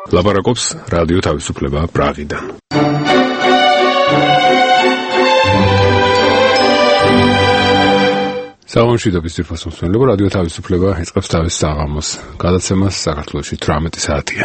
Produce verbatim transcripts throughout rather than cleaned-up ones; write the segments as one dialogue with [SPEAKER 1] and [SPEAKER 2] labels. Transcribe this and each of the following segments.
[SPEAKER 1] ლაპარაკობს რადიო თავისუფლება პრაღიდან. სამშვიდობის ძირფას მსმენელებო, რადიო თავისუფლება იწყებს თავის საღამოს. გადაცემას საქართველოში თვრამეტი საათია.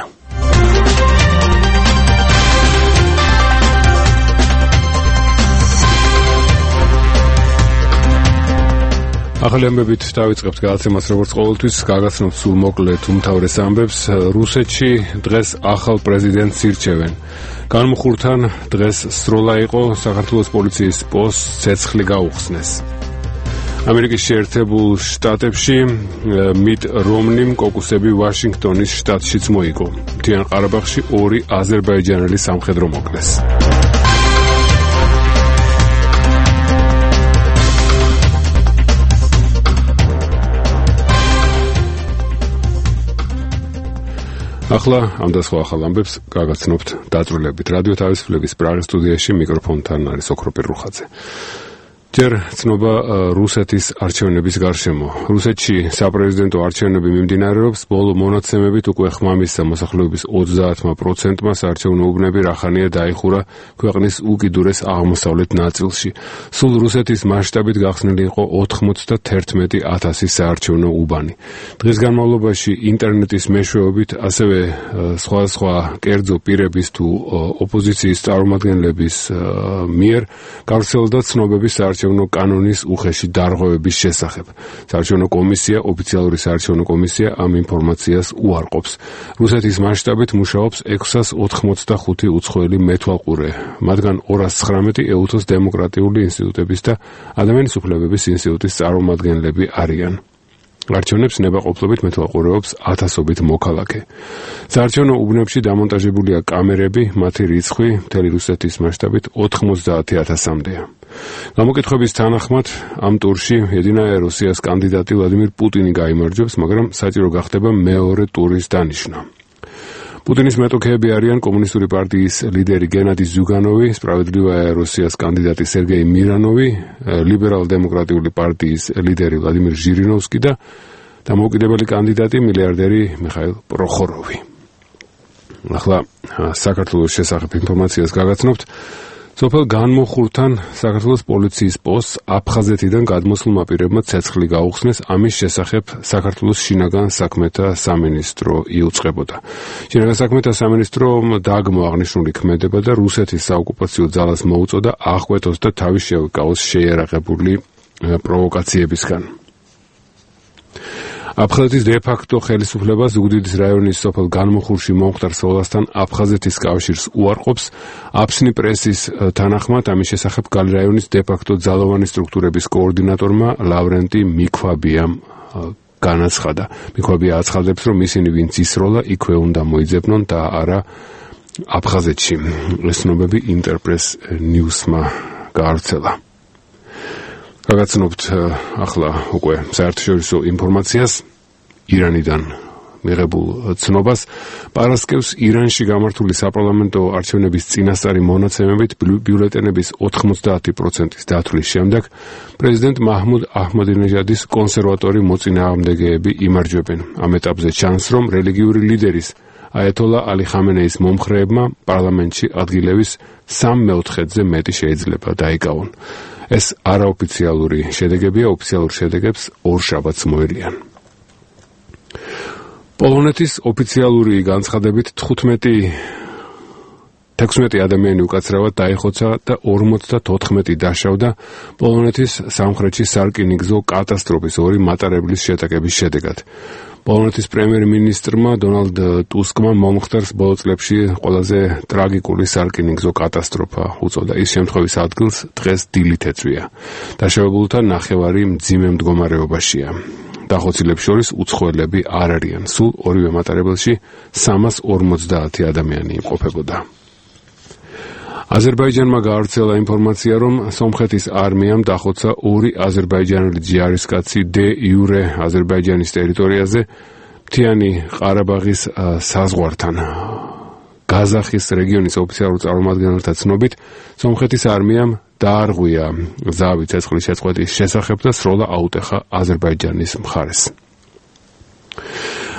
[SPEAKER 1] ახალი ამბებით დავიწყებთ გადაცემას, როგორც ყოველთვის გაგაცნობთ სულ მოკლედ უმთავრეს ამბებს. რუსეთში დღეს ახალ პრეზიდენტს ირჩევენ. განმხურთან დღეს სროლა იყო, საქართველოს პოლიციის პოსტს ცეცხლი გაუხსნეს. ამერიკის შეერთებულ შტატებში მიტ რომნიმ კოკუსები ვაშინგტონის შტატშიც მოიგო. მთიან ყარაბაღში ორი აზერბაიჯანელი სამხედრო მოკლეს. ახლა ამ და სხვა ახალ ამბებს გაგაცნობთ დაწვრილებით. რადიო თავისუფლების პრაღის სტუდიაში მიკროფონთან არის ოქროპირ რუხაძე. ჯერ ცნობა რუსეთის არჩევნების გარშემო. რუსეთში საპრეზიდენტო არჩევნები მიმდინარეობს. ბოლო მონაცემებით უკვე ხმამის მოსახლეობის ოცდაათმა პროცენტმა საარჩევნო უბნები რახანია დაიხურა ქვეყნის უკიდურეს აღმოსავლეთ ნაწილში. სულ რუსეთის მასშტაბით გახსნილი იყო ოთხმოცდაათერთმეტი ათასი საარჩევნო უბანი. დღის განმავლობაში ინტერნეტის მეშვეობით, ასევე სხვადასხვა კერძო პირების თუ ოპოზიციის წარმომადგენლების მიერ გავრცელდა ცნობები საარჩევნო კანონის უხეში დარღვევების შესახებ. საარჩევნო კომისია, ოფიციალური საარჩევნო კომისია ამ ინფორმაციას უარყოფს. რუსეთის მასშტაბით მუშაობს ექვსას ოთხმოცდახუთი უცხოელი მეთვალყურე, მათგან ორას ცხრამეტი ეუთოს დემოკრატიული ინსტიტუტების და ადამიანის უფლებების ინსტიტუტის წარმომადგენლები არიან. არჩევნებს ნებაყოფლობით მეთვალყურეობს ათასობით მოქალაქე. საარჩევნო უბნებში დამონტაჟებულია კამერები, მათი რიცხვი მთელი რუსეთის მასშტაბით ოთხმოცდაათი ათასამდეა. გამოკითხვების თანახმად ამ ტურში ედინაა რუსიას კანდიდატი ვლადიმირ პუტინი გაიმარჯვებს, მაგრამ საჭირო გახდება მეორე ტურის დანიშვნა. პუტინის მეტოქეები არიან კომუნისტური პარტიის ლიდერი გენადი ზუგანოვი, სპრავედლივая რუსიას კანდიდატი სერგეი მირანოვი, ლიბერალ-დემოკრატიული პარტიის ლიდერი ვლადიმირ ჟირინოვსკი და დამოუკიდებელი კანდიდატი მილიარდერი მიხაილ პროხოროვი. ახლა საქართველოს შესახებ ინფორმაციას გაგაცნობთ. სოფელ განმხურთან საქართველოს პოლიციის პოსტს აფხაზეთიდან გადმოსულმა პირებმა ცეცხლი გაუხსნეს. ამის შესახებ საქართველოს შინაგან საქმეთა სამინისტრო იუწყებოდა. შინაგან საქმეთა სამინისტრომ დააგმო აღნიშნული ქმედება და რუსეთის საოკუპაციო ძალას მოუწოდა აღკვეთოს და თავის შევიკავოს შეიარაღებული პროვოკაციებისგან. აფხაზეთის დე-ფაქტო ხელისუფლება ზუგდიდის რაიონის სოფელ განმხურში მომხდარ სოლასთან აფხაზეთის კავშირს უარყოფს. აფსნი პრესის თანახმად ამის შესახებ გალი რაიონის დე-ფაქტო ძალოვანი სტრუქტურების კოორდინატორმა ლავრენტი მიქვაბიამ განაცხადა. მიქვაბია აცხადებს, რომ ისინი ვინც ისროლა, იქვე უნდა მოიძებნონ და არა აფხაზეთში. ეს ცნობები ინტერპრეს ნიუსმა გაავრცელა. გაგაცნობთ ახლა უკვე საერთაშორისო ინფორმაციას ირანიდან მიღებულ ცნობას. პარასკევს ირანში გამართული საპარლამენტო არჩევნების წინასწარი მონაცემებით ბიულეტენების ოთხმოცდაათი პროცენტის დათვლის შემდეგ პრეზიდენტ მაჰმუდ აჰმადინეჟადის კონსერვატორი მოწინააღმდეგეები იმარჯვებენ. ამ ეტაპზე ჩანს, რომ რელიგიური ლიდერის აიათოლა ალი ხამენეის მომხრეებმა პარლამენტში ადგილების სამ მეოთხედზე მეტი შეიძლება დაიკავონ. ეს არაოფიციალური შედეგებია, ოფიციალურ შედეგებს ორშაბათს მოელიან. პოლონეთის ოფიციალური განცხადებით თექვსმეტი ადამიანი უკაცრავად დაიხოცა და ორმოცდათოთხმეტი დაშავდა პოლონეთის სამხრეთში სარკინიგზო კატასტროფის ორი მატარებლის შეტაკების შედეგად. პოლონეთის პრემიერ-მინისტრმა დონალდ ტუსკმა მომხდარს ბოლო წლებში ყველაზე ტრაგიკული სარკინიგზო კატასტროფა უწოდა. ის შემთხვევის ადგილს დღეს დილით ეწვია. დაშავებულთა ნახევარი მძიმე მდგომარეობაშია. დახოცილებს შორის უცხოელები არ არიან. სულ ორივე მატარებელში სამას ორმოცდაათი ადამიანი იმყოფებოდა. აზერბაიჯანმა გაავრცელა ინფორმაცია, რომ სომხეთის არმიამ დახოცა ორი აზერბაიჯანელი ჯარისკაცი დე იურე აზერბაიჯანის ტერიტორიაზე მთიანი ყარაბაღის საზღვართან. გაზახის რეგიონის ოფიციალურ წარმომადგენელთა ცნობით, სომხეთის არმიამ დაარღვია ზავი ცეცხლის შეწყვეტის შესახებ და სროლა აუტეხა აზერბაიჯანის მხარეს.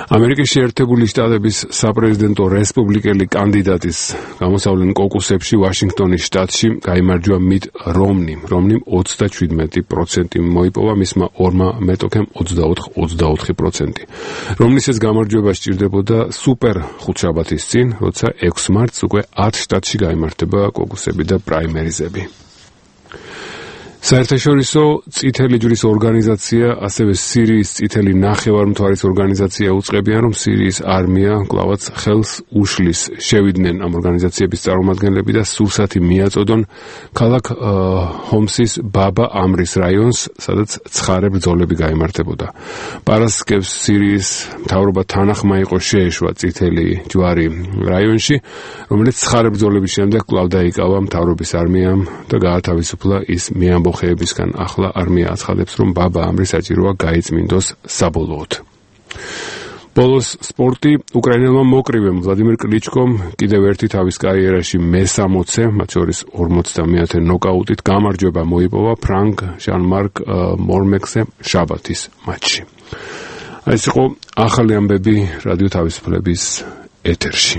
[SPEAKER 1] ამერიკის შეერთებული შტატების საპრეზიდენტო რესპუბლიკელი კანდიდატის გამოსავლენ კოკუსებში ვაშინგტონის შტატში გაიმარჯვა მიტ რომნიმ. რომნიმ ოცდაჩვიდმეტი პროცენტი მოიპოვა, მისმა ორმა მეტოქემ ოცდაოთხი ოცდაოთხი პროცენტი. რომნის ეს გამარჯვება სჭირდებოდა სუპერ ხუთშაბათის წინ, როცა ექვსი მარტს უკვე ათ შტატში გაიმართება კოკუსები და პრაიმერიზები. საერთაშორისო წითელი ჯვრის ორგანიზაცია, ასევე სირიის წითელი ნახევარმთვარის ორგანიზაცია უწყებიან, რომ სირიის არმია კვლავაც ხელს უშლის. შევიდნენ ამ ორგანიზაციების წარმომადგენლები და სურსათი მიაწოდონ ქალაქ ჰომსის ბაბა ამრის რაიონს, სადაც ცხარე ბრძოლები გაიმართებოდა. პარასკევს სირიის მთავრობა თანახმა იყო შეეშვა წითელი ჯვარი რაიონში, რომელიც ცხარე ბრძოლების შემდეგ კვლავ დაიკავა მთავრობის არმიამ და გაათავისუფლა ის მეამბო ხეებისგან. ახლა არმია აცხადებს, რომ ბაბა ამრი საჭიროა გაიწმინდოს საბოლოოდ. ბოლოს სპორტი. უკრაინელმა მოკრივემ ვლადიმერ კლიჩკომ კიდევ ერთი თავის კარიერაში მესამოცე, მათ შორის ორმოცდამეათე ნოკაუტით გამარჯვება მოიპოვა ფრანკ ჟან-მარკ მორმექსზე შაბათის მატჩში. ეს იყო ახალი ამბები რადიო თავისუფლების ეთერში.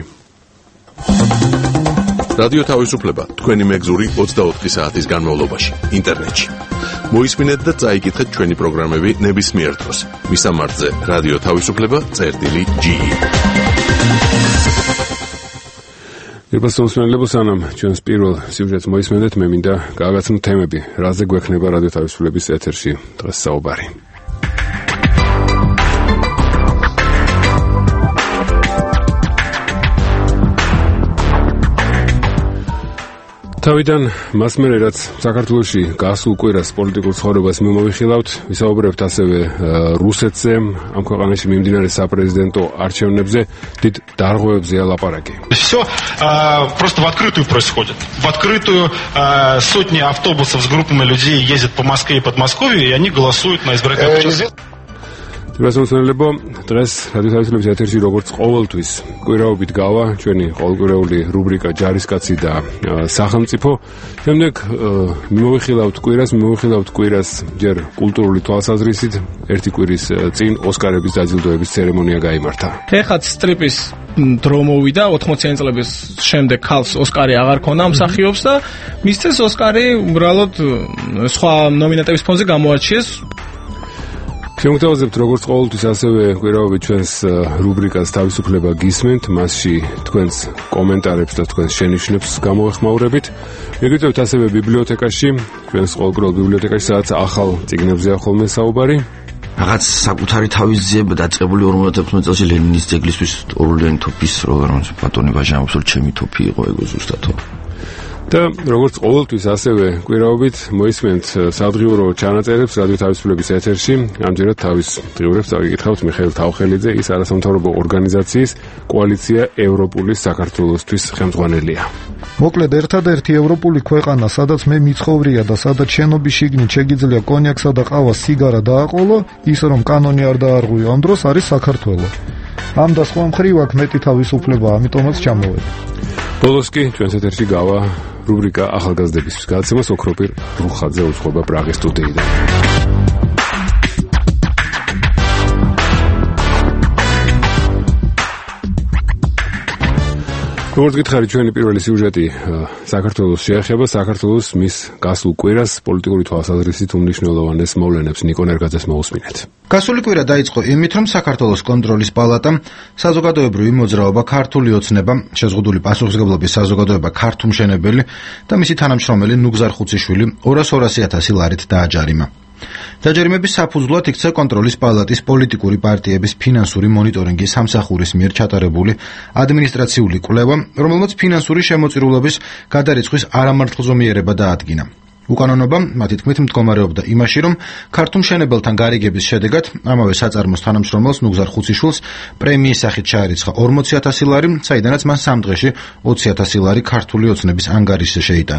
[SPEAKER 2] რადიო თავისუფლება თქვენი მეგზური ოცდაოთხი საათის განმავლობაში ინტერნეტში. მოისმინეთ და წაიკითხეთ ჩვენი პროგრამები ნებისმიერ დროს. მისამართზე რადიო თავისუფლება წერტილი ჯი.
[SPEAKER 1] ირბასოსმენლებო, სანამ ჩვენს პირველ სიუჟეტს მოისმენთ, მე მინდა გააგაცნო თემები, რაზე გვექნება რადიო თავისუფლების ეთერში დღეს საუბარი. თავიდან მას მერე რაც საქართველოში გასულ კვირას პოლიტიკურ ცხოვრებას მიმოვიხილავთ, ვისაუბრებთ ასევე რუსეთზე, ამ ქვეყანაში მიმდინარე საპრეზიდენტო არჩევნებზე, დიდ დარღვევებზე ალაპარაკი.
[SPEAKER 3] Все просто в открытую происходит. В открытую сотни автобусов с группами людей ездят по Москве и Подмосковью, и они голосуют на избирательных участках.
[SPEAKER 1] ირბასოსმენლებო, დღეს რადიო თავისუფლების ეთერში როგორც ყოველთვის კვირაობით გავა ჩვენი ყოველკვირეული რუბრიკა ჯარისკაცი და სახელმწიფო. შემდეგ მიმოვიხილავთ კვირას, მიმოვიხილავთ კვირას ჯერ კულტურული თვალსაზრისით. ერთი კვირის წინ ოსკარების დაჯილდოების ცერემონია გაიმართა.
[SPEAKER 4] ეხაც სტრიპის დრო მოვიდა, ოთხმოციანი წლების შემდეგ ქალს ოსკარი აღარ ქონა ამ მსახიობს და მისცეს ოსკარი უბრალოდ სხვა ნომინანტების ფონზე გამოარჩიეს.
[SPEAKER 1] შემოგთავაზებთ როგორც ყოველთვის ასევე კვირაობით ჩვენს რუბრიკას თავისუფლება გისმენთ, მასში თქვენს კომენტარებს და თქვენს შენიშვნებს გამოვეხმაურებით. მიგიწევთ ასევე ბიბლიოთეკაში, ჩვენს ყოველკვირეულ ბიბლიოთეკაში, სადაც ახალ წიგნებზეა ხოლმე საუბარი.
[SPEAKER 5] რაღაც საკუთარი თავის ძიება დაწყებული ორმოცდაოთხ წელს ლენინის ძეგლისთვის ორლიანი თოფის პროგრამის ბატონი ვაჟამობს, რომ ჩემი თოფი იყო ეგო ზუსტათო.
[SPEAKER 1] და როგორც ყოველთვის ასევე კვირაობით მოისმენთ სადღიურო ჩანაწერებს რადიო თავისუფლების ეთერში. ამჯერად თავის დღიურებს წავიკითხავთ მიხეილ თავხელიძე, ის არასამთავრობო ორგანიზაციის კოალიცია ევროპული საქართველოსთვის ხელმძღვანელია.
[SPEAKER 6] მოკლედ, ერთადერთი ევროპული ქვეყანა, სადაც მე მიცხოვრია და სადაც შენობის შიგნით შეგიძლია კონიაქსა და ყავას სიგარა დააყოლო, ის რომ კანონი არ დაარღვიო ამ დროს, არის საქართველო. ამ და სხვა მხრივ აქ მეტი თავისუფლება, ამიტომაც ჩამოვედი.
[SPEAKER 1] ბოლოს კი ჩვენს ეთერში გავა რუბრიკა ახალგაზრდებისთვის გადაცემას ოქროპირ რუხაძე უძღვება პრაღის სტუდიიდან. როგორც გითხარით, ჩვენი პირველი სიუჟეტი საქართველოს შეეხება. საქართველოს მის გასულ კვირას პოლიტიკური თვალსაზრისით უმნიშვნელოვანეს მოვლენებს ნიკო ნერგაძეს მოусმინეთ.
[SPEAKER 7] გასული კვირა დაიწყო იმით, რომ საქართველოს კონტროლის პალატამ საზოგადოებრივი მოძრაობა ქართული ოცნება, შეზღუდული პასუხისმგებლობის საზოგადოება ქართუმშენებელი და მისი თანამშრომელი ნუგზარ ხუციშვილი ორას ორასი ათასი ლარით დააჯარიმა. დაჯარიმების საფუძვლად იქცა კონტროლის პალატის პოლიტიკური პარტიების ფინანსური მონიტორინგის სამსახურის მიერ ჩატარებული ადმინისტრაციული კვლევა, რომელმაც ფინანსური შემოწირულობის გადარიცხვის არამართლზომიერება დაადგინა. უკანონობა, მათი თქმით, მდგომარეობდა იმაში, რომ ქართუმშენებელთან გარიგების შედეგად ამავე საწარმოს თანამშრომელს ნუგზარ ხუციშვილს პრემიის სახით ჩაერიცხა ორმოცი ათასი ლარი, საიდანაც მან სამ დღეში ოცი ათასი ლარი ქართული ოცნების ანგარიშზე შეიტანა.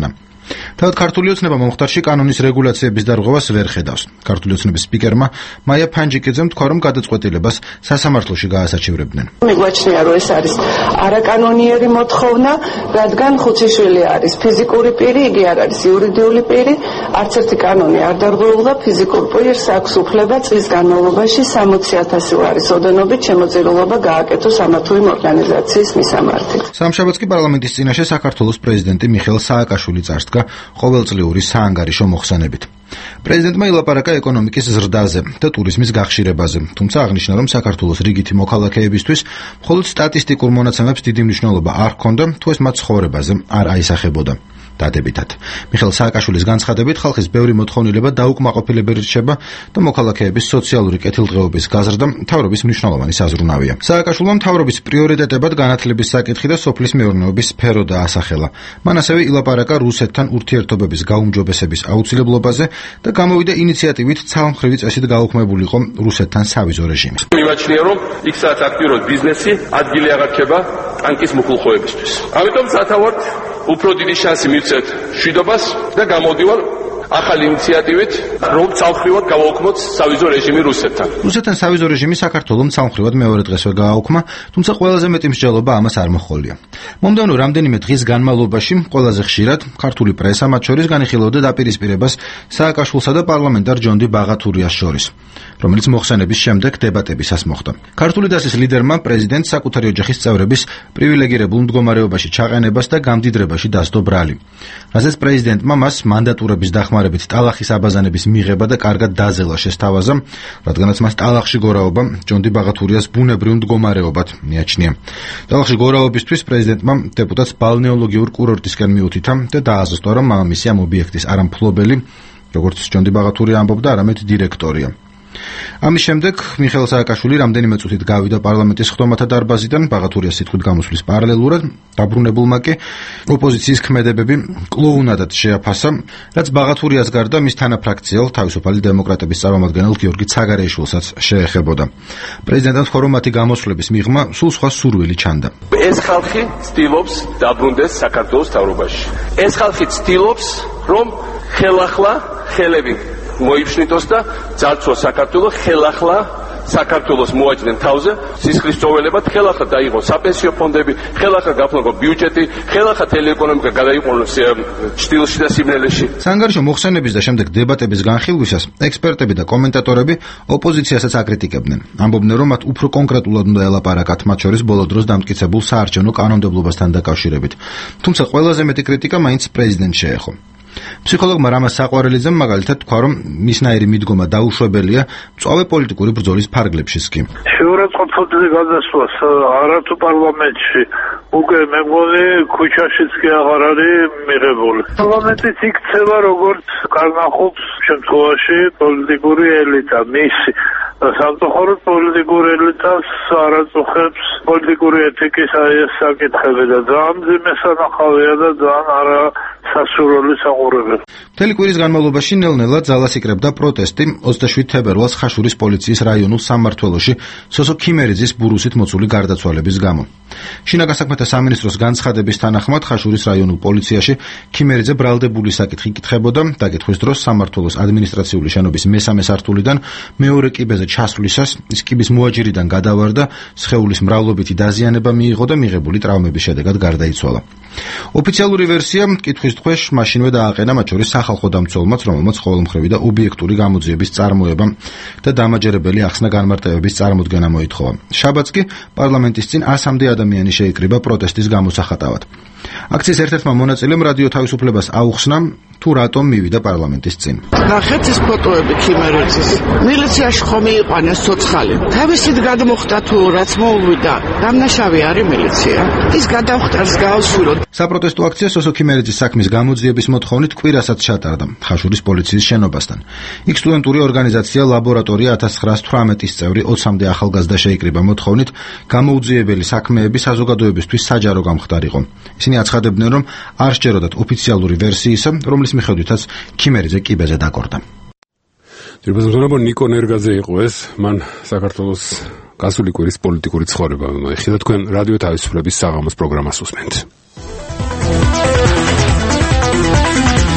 [SPEAKER 7] თავად ქართული ოცნება მომხდარში კანონის რეგულაციების დარღვევას ვერ ხედავს. ქართული ოცნების სპიკერმა მაია ფანჯიკიძემ თქვა, რომ გადაწყვეტილებას სასამართლოში გაასაჩივრებდნენ.
[SPEAKER 8] მიგვაჩნია, რომ ეს არის არაკანონიერი მოთხოვნა, რადგან ხუციშვილი არის ფიზიკური პირი, იგი არ არის იურიდიული პირი, არც ერთი კანონი არ დარღვეულა ფიზიკურ პირს აქვს უფლება წლის განმავლობაში სამოცი ათასი ლარის ოდენობით შემოწირულობა გააკეთოს ამა თუ იმ ორგანიზაციის მისამართით.
[SPEAKER 7] სამშაბათს კი პარლამენტის წინაშე საქართველოს პრეზიდენტი მიხეილ სააკაშვილი წარსდგა ყოველწლიური საანგარიშო მოხსანებით. პრეზიდენტმა ილაპარაკა ეკონომიკის ზრდაზე და ტურიზმის გახშირებაზე, თუმცა აღნიშნა, რომ საქართველოს რიგითი მოქალაქეებისთვის მხოლოდ სტატისტიკურ მონაცემებს დიდი მნიშვნელობა არ ჰქონდა, თუ ეს მათ ცხოვრებაზე არ აისახებოდა. დადებითად. მიხეილ სააკაშვილის განცხადებით, ხალხის ბევრი მოთხოვნილება დაუკმაყოფილებელი რჩება და მოქალაქეების სოციალური კეთილდღეობის გაზრდა მთავრობის მნიშვნელოვანი საზრუნავია. სააკაშვილმა მთავრობის პრიორიტეტებად განათლების საკითხი და სოფლის მეურნეობის სფერო დაასახელა. მან ასევე ილაპარაკა რუსეთთან ურთიერთობების გაუმჯობესების აუცილებლობაზე და გამოვიდა ინიციატივით ცალმხრივი წესით გაუქმებულიყო რუსეთთან სავიზო რეჟიმი.
[SPEAKER 9] მივაჩნია, რომ იქ სადაც აქტიურად ბიზნესი ადგილი აღარ რჩება ტანკის მუხლხოვებისთვის. ამიტომ სათავად უფრო დიდი შანსი მივცეთ მშვიდობას და გამოვდივარ ახალი ინიციატივით, რომ ცალმხრივად გავაუქმოთ სავიზო რეჟიმი რუსეთთან.
[SPEAKER 7] რუსეთთან სავიზო რეჟიმი საქართველოს ცალმხრივად მეორე დღესვე გააუქმა, თუმცა ყველაზე მეტი მსჯელობა ამას არ მოჰყოლია. მომდევნო რამდენიმე დღის განმავლობაში ყველაზე ხშირად ქართული პრესა მათ შორის განიხილავდა დაპირისპირებას სააკაშვილსა და პარლამენტარ ჯონდი ბაღათურიას შორის, რომელიც მოხსენების შემდეგ დებატებისას მოხდა. ქართული დასის ლიდერმა პრეზიდენტს საკუთარი ოჯახის წევრების პრივილეგირებულ მდგომარეობაში ჩაყენებას და გამდიდრებაში დასდო ბრალი, რასაც პრეზიდენტმა მას მანდატურების დახმარებით ტალახის აბაზანების მიღება და კარგად დაძელა შესთავაზა, რადგანაც მას ტალახში გორაობა ჯონდი ბაღათურიას ბუნებრივ მდგომარეობად მიაჩნია. ტალახში გორაობისთვის პრეზიდენტმა დეპუტატს ბალნეოლოგიურ კურორტისკენ მიუთითა და დააზუსტა, რომ მამამისი ამ ობიექტის არა მფლობელი, როგორც ჯონდი ბაღათურია ამბობდა, არამედ დირექტორია. ამის შემდეგ მიხეილ სააკაშვილი რამდენიმე წუთით გავიდა პარლამენტის ხდომათა დარბაზიდან, ბაღათურიას სიტყვით გამოსვლის პარალელურად, დაბრუნებულმა კი ოპოზიციის ქმედებები კლოუნადად შეაფასა, რაც ბაღათურიას გარდა მის თანაფრაქციელ თავისუფალი დემოკრატების წარმომადგენელ გიორგი ცაგარეიშვილსაც შეეხებოდა. პრეზიდენტმა თქვა, რომ მათი გამოსვლების მიღმა სულ სხვა სურვილი ჩანდა.
[SPEAKER 9] ეს ხალხი ცდილობს დაბრუნდეს საქართველოს მთავრობაში. ეს ხალხი ცდილობს, რომ ხელახლა ხელები მოიფშნიტოს და ძარცვას საქართველოს, ხელახლა საქართველოს მოაჯდნენ თავზე სისხლის წოველებად, ხელახლა დაიღოს საპენსიო ფონდები, ხელახლა გაფლანგო ბიუჯეტი, ხელახლა ტელეეკონომიკა გადაიყვანოს ჭრილში და სიმნელეში.
[SPEAKER 7] საანგარიშო მოხსენების და შემდეგ დებატების განხილვისას ექსპერტები და კომენტატორები ოპოზიციასაც აკრიტიკებდნენ. ამბობდნენ, რომ მათ უფრო კონკრეტულად უნდა ელაპარაკათ, მათ შორის ბოლო დროს დამტკიცებულ საარჩევნო კანონმდებლობასთან დაკავშირებით. თუმცა ყველაზე მეტი კრიტიკა მაინც პრეზიდენტს შეეხო. ფსიქოლოგმა რამაზ საყვარელიძემ მაგალითად თქვა, რომ მისნაირი მიდგომა დაუშვებელია მწვავე პოლიტიკური ბრძოლის ფარგლებშიც კი.
[SPEAKER 10] შეურაცხყოფილი გადასვლას არათუ პარლამენტში, უკვე მე მგონი ქუჩაშიც კი აღარ არის მიღებული. პარლამენტის იქცევა როგორც კარნახობს შემთხვევაში პოლიტიკური ელიტა, მისი სამწუხაროდ პოლიტიკური ელიტას არ აწუხებს პოლიტიკური ეთიკის ეს საკითხები და ძალიან მძიმე სანახავია და ძალიან არა სასურველი საყურებელი.
[SPEAKER 7] მთელი კვირის განმავლობაში ნელ-ნელა ძალას იკრებდა პროტესტი ოცდაშვიდ თებერვალს ხაშურის პოლიციის რაიონულ სამმართველოში სოსო ქიმერიძის ბურუსით მოწული გარდაცვალების გამო. შინაგან საქმეთა სამინისტროს განცხადების თანახმად ხაშურის რაიონულ პოლიციაში ქიმერიძე ბრალდებული საკითხი კითხებოდა, დაკითხვის დროს სამმართველოს ადმინისტრაციული შენობის მესამე სართულიდან მეორე კიბეზე ჩასვლისას ის კიბის მოაჯირიდან გადავარდა, სხეულის მრავლობითი დაზიანება მიიღო და მიღებული ტრავმების შედეგად გარდაიცვალა. ოფიციალური ვერსია კითხვის დღეს მაშინვე დააყენა მათ შორის სახალხო დამცველმაც, რომელმაც ყოველმხრივი და ობიექტური გამოძიების წარმოება და დამაჯერებელი ახსნა განმარტებების წარმოდგენა მოითხოვა. შაბათს კი პარლამენტის წინ ასამდე ადამიანი შეიკრიბა პროტესტის გამოსახატავად. აქციის ერთ-ერთმა მონაწილემ რადიო თავისუფლებას აუხსნა, თუ რატომ მივიდა პარლამენტის წინ.
[SPEAKER 11] ნახეთ ეს ფოტოები ქიმერიძის. მილიციაში ხომ მიიყვანეს ცოცხალი. თავისით გადმოხდა თუ რაც მოუვიდა, დამნაშავე არის მილიცია. ის გადავხტარს გაავსვირო.
[SPEAKER 7] საპროტესტო აქცია სოსო ქიმერიძის საქმის გამოძიების მოთხოვნით კვირასაც ჩატარდა ხაშურის პოლიციის შენობასთან. იქ სტუდენტური ორგანიზაცია ლაბორატორია ათას ცხრაას თვრამეტის წევრი ოცამდე ახალგაზრდა შეიკრიბა მოთხოვნით გამოუძიებელი საქმეები საზოგადოებისთვის საჯარო გამხდარიყო. ისინი აცხადებდნენ, რომ არ სჯეროდათ ოფიციალური ვერსიისა, რომლის მიხედვითაც ქიმერიძე კიბეზე დაკორდა.
[SPEAKER 1] დირბაზმზონაბო ნიკო ნერგაძე იყო ეს, მან საქართველოს გასული კვირის პოლიტიკური ცხოვრება მოიხსნა. თქვენ რადიო თავისუფლების საღამოს პროგრამას უსმენთ.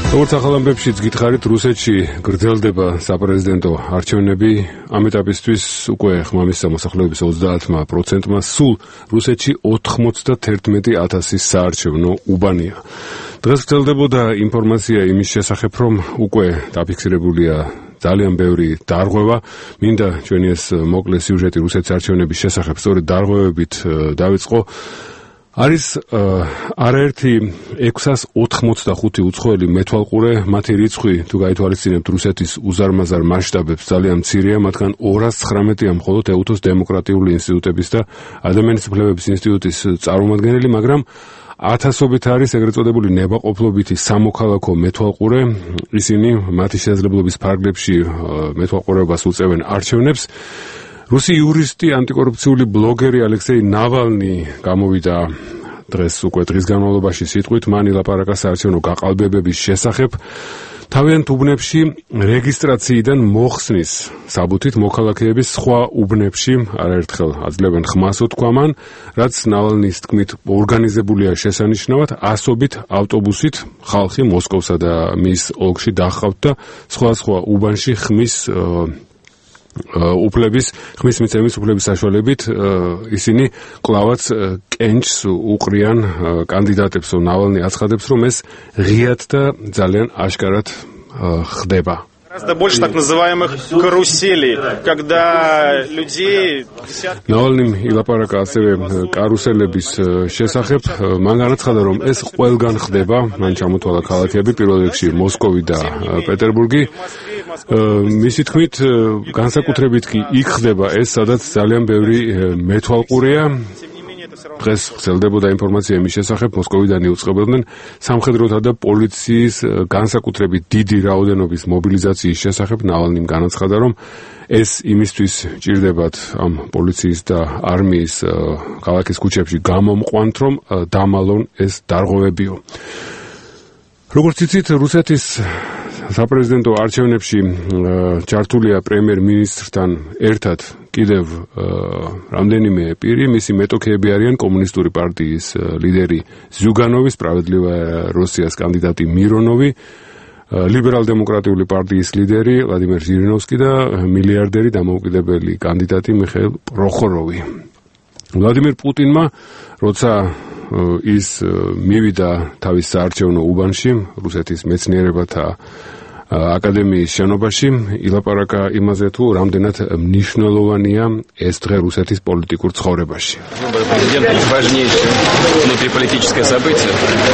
[SPEAKER 1] როგორც ახალ ამბებშიც გითხარით, რუსეთში გრძელდება საპრეზიდენტო არჩევნები. ამ ეტაპისთვის უკვე ხმამის მოსახლეობის ოცდაათმა პროცენტმა სულ რუსეთში ოთხმოცდაათი ათასის საარჩევნო უბანია. დღეს გრძელდებოდა ინფორმაცია იმის შესახებ, რომ უკვე დაფიქსირებულია ძალიან ბევრი დარღვევა. მინდა ჩვენი ეს მოკლე სიუჟეტი რუსეთის არჩევნების შესახებ სწორედ დარღვევებით დავიწყო. არის არაერთი ექვსას ოთხმოცდახუთი უცხოელი მეთვალყურე, მათი რიცხვი თუ გაითვალისწინებთ რუსეთის უზარმაზარ მასშტაბებს ძალიან მცირეა, მათგან ორას ცხრამეტია მხოლოდ ეუთოს დემოკრატიული ინსტიტუტების და ადამიანის უფლებების ინსტიტუტის წარმომადგენელი, მაგრამ ათასობით არის ეგრეთ წოდებული ნებაყოფლობითი სამოქალაქო მეთვალყურე. ისინი მათი შესაძლებლობის ფარგლებში მეთვალყურეობას უწევენ არჩევნებს. რუსი იურისტი, ანტიკორუფციული ბლოგერი ალექსეი ნავალნი გამოვიდა დღეს უკვე დღის განმავლობაში სიტყვით, მან ილაპარაკა საარჩევნო გაყალბებების შესახებ. თავიანთ უბნებში რეგისტრაციიდან მოხსნის საბუთით მოქალაქეების სხვა უბნებში არაერთხელ აძლევენ ხმას, თქვა მან, რაც ნავალნის თქმით ორგანიზებულია შესანიშნავად, ასობით ავტობუსით ხალხი მოსკოვსა და მის ოლქში დაჰყავთ და სხვა სხვა უბანში ხმის უფლების ხმის მიცემის უფლების საშუალებით ისინი კლავაც კენჭს უყრიან კანდიდატებს. ნავალნი აცხადებს, რომ ეს ღიად და ძალიან აშკარად ხდება.
[SPEAKER 12] Гораздо больше так называемых каруселей, когда людей...
[SPEAKER 1] ნავალნიმ ილაპარაკა ასევე კარუსელების შესახებ. მან განაცხადა, რომ ეს ყველგან ხდება. მან ჩამოთვალა ქალაქები, პირველ რიგში მოსკოვი და პეტერბურგი. მისი თქმით, განსაკუთრებით კი იქ ხდება ეს, სადაც ძალიან ბევრი მეთვალყურეა. დღეს გრძელდებოდა ინფორმაცია იმის შესახებ, მოსკოვიდან იუწყებოდნენ სამხედროთა და პოლიციის განსაკუთრებით დიდი რაოდენობის მობილიზაციის შესახებ. ნავალნიმ განაცხადა, რომ ეს იმისთვის ჭირდებათ ამ პოლიციის და არმიის ქალაქის ქუჩებში გამომყვანთ, რომ დამალონ ეს დარღვევებიო. როგორც იცით, რუსეთის საპრეზიდენტო არჩევნებში ჩართულია პრემიერ-მინისტრთან ერთად კიდევ რამდენიმე პირი. მისი მეტოქეები არიან კომუნისტური პარტიის ლიდერი ზიუგანოვი, სპრავედლივая რუსიას კანდიდატი მირონოვი, ლიბერალ-დემოკრატიული პარტიის ლიდერი ვლადიმერ ჟირინოვსკი და მილიარდერი დამოუკიდებელი კანდიდატი მიხეილ პროხოროვი. ვლადიმერ პუტინმა, როცა ის მივიდა თავის საარჩევნო უბანში, რუსეთის მეცნიერებათა აკადემიის შენობაში, ილაპარაკა იმაზე, თუ რამდენად მნიშვნელოვანია ეს დღე რუსეთის პოლიტიკურ ცხოვრებაში.
[SPEAKER 13] Президент важнейшее внутриполитическое событие.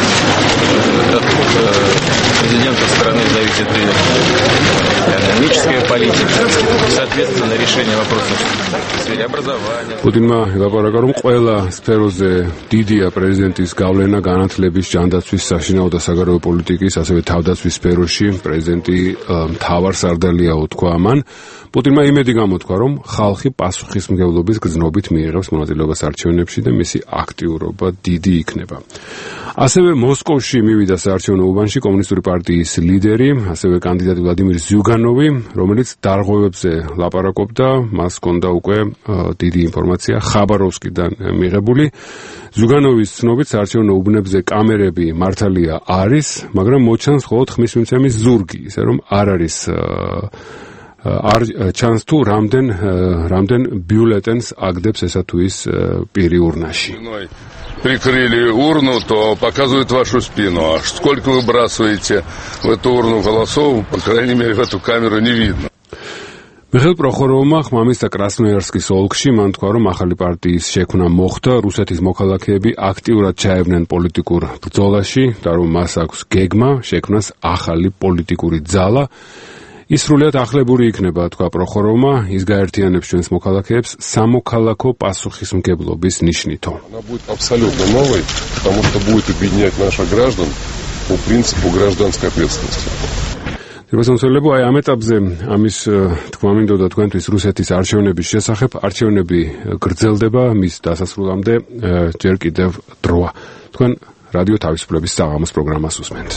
[SPEAKER 13] Президента страны зависит и экономическая политика, соответственно, решение вопросов в сфере образования.
[SPEAKER 1] პუტინმა ილაპარაკა, რომ ყველა სფეროზე დიდია პრეზიდენტის გავლენა განათლების, ჯანდაცვის, საშინაო და საგარეო პოლიტიკის, ასევე თავდაცვის სფეროში. პრეზიდენტი მთავარ სარდალიაო, თქვა მან. პუტინმა იმედი გამოთქვა, რომ ხალხი პასუხისმგებლობის გრძნობით მიიღებს მონაწილეობას არჩევნებში და მისი აქტიურობა დიდი იქნება. ასევე მოსკოვში მივიდა საარჩევნო უბანში კომუნისტური პარტიის ლიდერი, ასევე კანდიდატი ვლადიმერ ზიუგანოვი, რომელიც დარღვევებზე ლაპარაკობდა. მას ჰქონდა უკვე დიდი ინფორმაცია ხაბაროვსკიდან მიღებული. ზიუგანოვის ცნობით საარჩევნო უბნებზე კამერები მართალია არის, მაგრამ მოჩანს მხოლოდ ხმის მიცემის ზურგი, ისე რომ არ არის არ ჩანს თუ რამდენ რამდენ ბიულეტენს აგდებს ესა თუ ის პირი урнаში.
[SPEAKER 14] Прикрыли урну, то показывают вашу спину. А сколько вы бросаете в эту урну голосов, по крайней мере, в эту камеру не видно.
[SPEAKER 1] მიხეილ პროხოროვმა ხმამის და კრასნოიარსკის ოლქში მან თქვა, რომ ახალი პარტიის შექმნა მოხდა, რუსეთის მოქალაქეები აქტიურად ჩაევნեն პოლიტიკურ ბრძოლაში და რომ მას აქვს გეგმა შექმნას ახალი პოლიტიკური ძალა. ის სრულიად ახლებური იქნება, თქვა პროხოროვმა, ის გაერთიანებს ჩვენს მოქალაქეებს სამოქალაქო პასუხისმგებლობის ნიშნითო.
[SPEAKER 14] Она будет абсолютно новой, потому что будет объединять наших граждан по принципу гражданской ответственности.
[SPEAKER 1] Რუსეთსოლებო აი ამ ეტაპზე ამის თქვა მინდოდა თქვენთვის რუსეთის არჩევნების შესახებ. არჩევნები გრძელდება, მის დასასრულამდე ჯერ კიდევ დროა. თქვენ რადიო თავისუფლების საღამოს პროგრამას უსმენთ.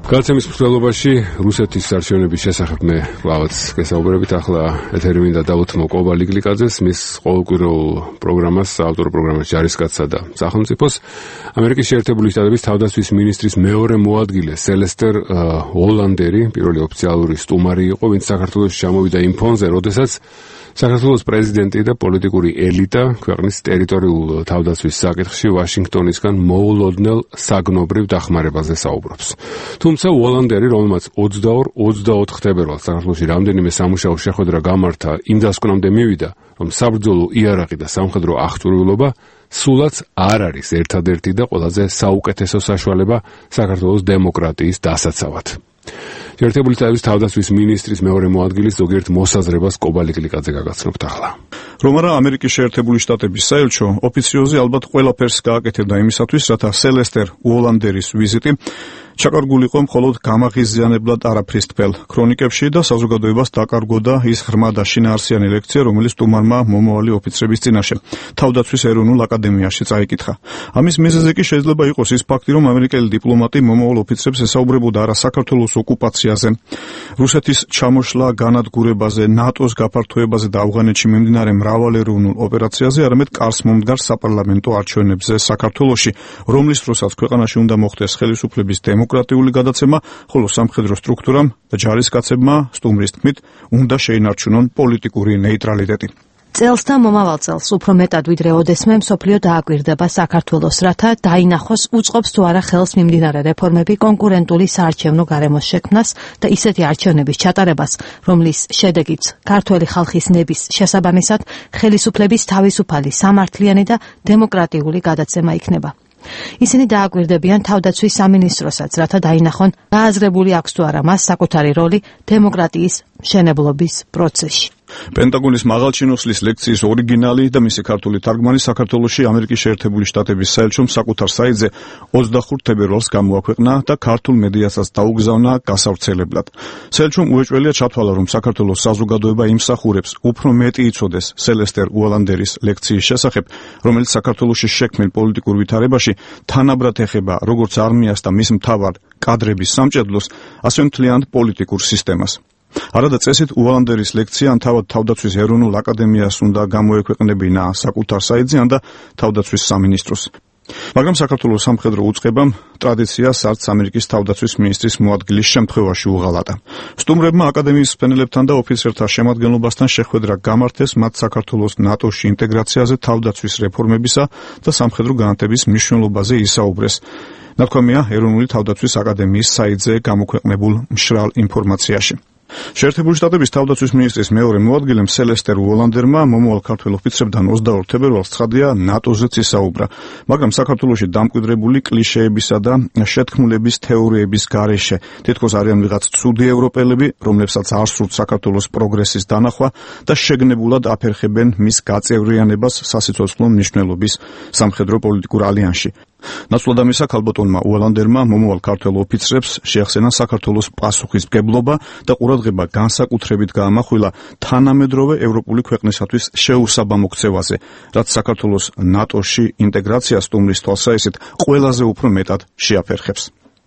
[SPEAKER 1] გადაცემის მსვლელობაში რუსეთის არჩევნების შესახებ მე კვლავაც გესაუბრებით. ახლა ეთერი მინდა დავუთმო კობალი გლიკაძეს, მის ყოველკვირეულ პროგრამას, საავტორო პროგრამას ჯარისკაცსა და სახელმწიფოს. ამერიკის შეერთებული შტატების თავდაცვის მინისტრის მეორე მოადგილე სელესტერ ოლანდერი პირველი ოფიციალური სტუმარი იყო, ვინც საქართველოში ჩამოვიდა იმ ფონზე, როდესაც საქართველოს პრეზიდენტი და პოლიტიკური ელიტა ქვეყნის ტერიტორიულ თავდაცვის საკითხში ვაშინგტონისგან მოულოდნელ საგნობრივ დახმარებაზე საუბრობს. თუმცა ოლანდერი, რომელმაც ოცდაორ ოცდაოთხ თებერვალს საქართველოში რამდენიმე სამუშაო შეხვედრა გამართა, იმ დასკვნამდე მივიდა, რომ საბრძოლო იარაღი და სამხედრო აღჭურვილობა სულაც არ არის ერთადერთი და ყველაზე საუკეთესო საშუალება საქართველოს დემოკრატიის დასაცავად. შეერთებული შტატების თავდაცვის მინისტრის მეორე მოადგილის ზოგიერთ მოსაზრებას კობალი გლიკაძე გაგაცნობთ ახლა.
[SPEAKER 15] რომ არა ამერიკის შეერთებული შტატების საელჩო ოფიციოზი ალბათ ყველაფერს გააკეთებდა იმისათვის, რათა სელესტერ ოლანდერის ვიზიტი ჩაკარგულიყო მხოლოდ გამაღიზიანებლად არაფრის თბელ ქრონიკებში და საზოგადოებას დაკარგოდა ის ღრმა და შინაარსიანი ლექცია, რომელიც სტუმარმა მომავალი ოფიცრების წინაშე თავდაცვის ეროვნულ აკადემიაში წაიკითხა. ამის მიზეზი კი შეიძლება იყოს ის ფაქტი, რომ ამერიკელი დიპლომატი მომავალ ოფიცრებს ესაუბრებოდა არა საქართველოს ოკუპაციაზე, რუსეთის ჩამოშლა განადგურებაზე, ნატოს გაფართოებაზე და ავღანეთში მიმდინარე მრავალეროვნულ ოპერაციაზე, არამედ კარს მომდგარ საპარლამენტო არჩევნებზე საქართველოში, რომლის დროსაც ქვეყანაში უნდა მოხდეს ხელისუფლების დემოკრატიული გადაცემა, ხოლო სამხედრო სტრუქტურამ და ჯარისკაცებმა სტუმრის თქმით უნდა შეინარჩუნონ პოლიტიკური ნეიტრალიტეტი.
[SPEAKER 16] წელს და მომავალ წელს უფრო მეტად ვიდრე ოდესმე მსოფლიო დააკვირდება საქართველოს, რათა დაინახოს უწყობს თუ არა ხელს მიმდინარე რეფორმები კონკურენტული საარჩევნო გარემოს შექმნას და ისეთი არჩევნების ჩატარებას, რომლის შედეგიც ქართველი ხალხის ნების შესაბამისად ხელისუფლების თავისუფალი, სამართლიანი და დემოკრატიული გადაცემა იქნება. ისინი დააკვირდებიან თავდაცვის სამინისტროსაც, რათა დაინახონ გააზრებული აქვს თუ არა მას საკუთარი როლი დემოკრატიის მშენებლობის პროცესში.
[SPEAKER 15] პენტაგონის მაღალჩინოსლის ლექციის ორიგინალი და მისი ქართული თარგმანი საქართველოში ამერიკის შეერთებული შტატების საელჩომ საკუთარ საიტზე ოცდახუთ თებერვალს გამოაქვეყნა და ქართულ მედიასაც დაუგზავნა გასავრცელებლად. საელჩომ უეჭველია ჩათვალა, რომ საქართველოს საზოგადოება იმსახურებს უფრო მეტი იცოდეს სელესტერ ოლანდერის ლექციის შესახებ, რომელიც საქართველოში შექმნილ პოლიტიკურ ვითარებაში თანაბრად ეხება როგორც არმიას და მის მთავარ კადრების სამჭედლოს, ასევე მთლიან პოლიტიკურ სისტემას. არადა წესით ოლანდერის ლექცია ან თავად თავდაცვის ეროვნულ აკადემიას უნდა გამოექვეყნებინა საკუთარ საიტზე ან და თავდაცვის სამინისტროს. მაგრამ საქართველოს სამხედრო უწყებამ ტრადიციას არც ამერიკის თავდაცვის მინისტრის მოადგილის შემთხვევაში უღალატა. სტუმრებმა აკადემიის მსმენელებთან და ოფიცერთა შემადგენლობასთან შეხვედრა გამართეს მათ საქართველოს ნატოში ინტეგრაციაზე, თავდაცვის რეფორმებისა და სამხედრო განათლების მნიშვნელობაზე ისაუბრეს. ნათქვამია ეროვნული თავდაცვის აკადემიის საიტზე გამოქვეყნებულ მშრალ ინფორმაციაში. შეერთებული შტატების თავდაცვის მინისტრის მეორე მოადგილემ სელესტერ ოლანდერმა მომავალ ქართველ ოფიცრებთან ოცდაორ თებერვალს ცხადია ნატოზეც ისაუბრა, მაგრამ საქართველოში დამკვიდრებული კლიშეებისა და შეთქმულების თეორიების გარეშე თითქოს არიან ვიღაც ცუდი ევროპელები, რომლებსაც არ სურთ საქართველოს პროგრესის დანახვა და შეგნებულად აფერხებენ მის გაწევრიანებას სასიცოცხლო მნიშვნელობის სამხედრო პოლიტიკურ ალიანსში. ნაცვლად ამისა, ქალბატონმა ოლანდერმა მომავალ ქართველ ოფიცრებს შეახსენა საქართველოს პასუხისმგებლობა და ყურადღება განსაკუთრებით გაამახვილა თანამედროვე ევროპული ქვეყნისათვის შეუსაბამო ქცევაზე, რაც საქართველოს ნატოში ინტეგრაციას სტუმრის თვალსაჩინოდ ყველაზე უფრო მეტად შეაფერხებს.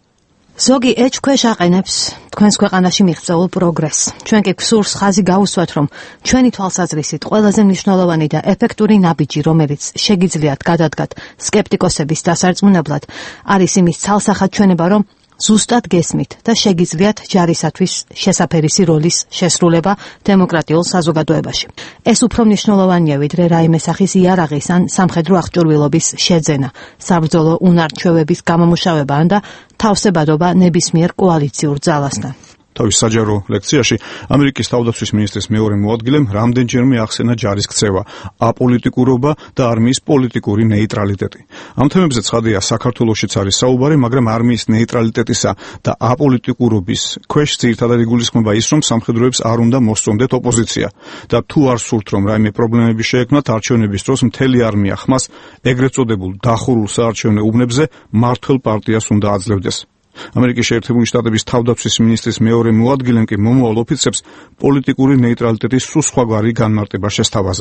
[SPEAKER 16] ზოგი ეჭქვეშ აყენებს თქვენს ქვეყანაში მიღწეულ პროგრესს. ჩვენ კი გსურს ხაზი გაუსვათ, რომ ჩვენი თვალსაზრისით ყველაზე მნიშვნელოვანი და ეფექტური ნაბიჯი, რომელიც შეგიძლიათ გადადგათ სკეპტიკოსების დასარწმუნებლად, არის იმის ცალსახად ჩვენება, რომ ზუსტად გესმით და შეგიძლიათ ჯარისათვის შესაფერისი როლის შესრულება დემოკრატიულ საზოგადოებაში. ეს უფრო მნიშვნელოვანია ვიდრე რაიმე სახის იარაღის ან სამხედრო აღჭურვილობის შეძენა, საბრძოლო უნარ-ჩვევების გამომუშავება ან და თავსებადობა ნებისმიერ კოალიციურ ძალასთან.
[SPEAKER 15] თავის საჯარო ლექციაში ამერიკის თავდაცვის მინისტრის მეორე მოადგილემ რამდენჯერმე ახსენა ჯარის ქცევა, აპოლიტიკურობა და არმიის პოლიტიკური ნეიტრალიტეტი. ამ თემებზე ცხადია საქართველოშიც არის საუბარი, მაგრამ არმიის ნეიტრალიტეტისა და აპოლიტიკურობის ქვეშ ძირითადად იგულისხმება ის, რომ სამხედროებს არ უნდა მოსწონდეთ ოპოზიცია და თუ არ სურთ, რომ რაიმე პრობლემები შეექმნათ არჩევნების დროს, მთელი არმია ხმას ეგრეთ წოდებულ დახურულ საარჩევნო უბნებზე მმართველ პარტიას უნდა აძლევდეს. ამერიკის შეერთებული შტატების თავდაცვის მინისტრის მეორე მოადგილემ კი მომავალ ოფიცრებს პოლიტიკური ნეიტრალიტეტის სულ სხვაგვარი განმარტება შესთავაზა.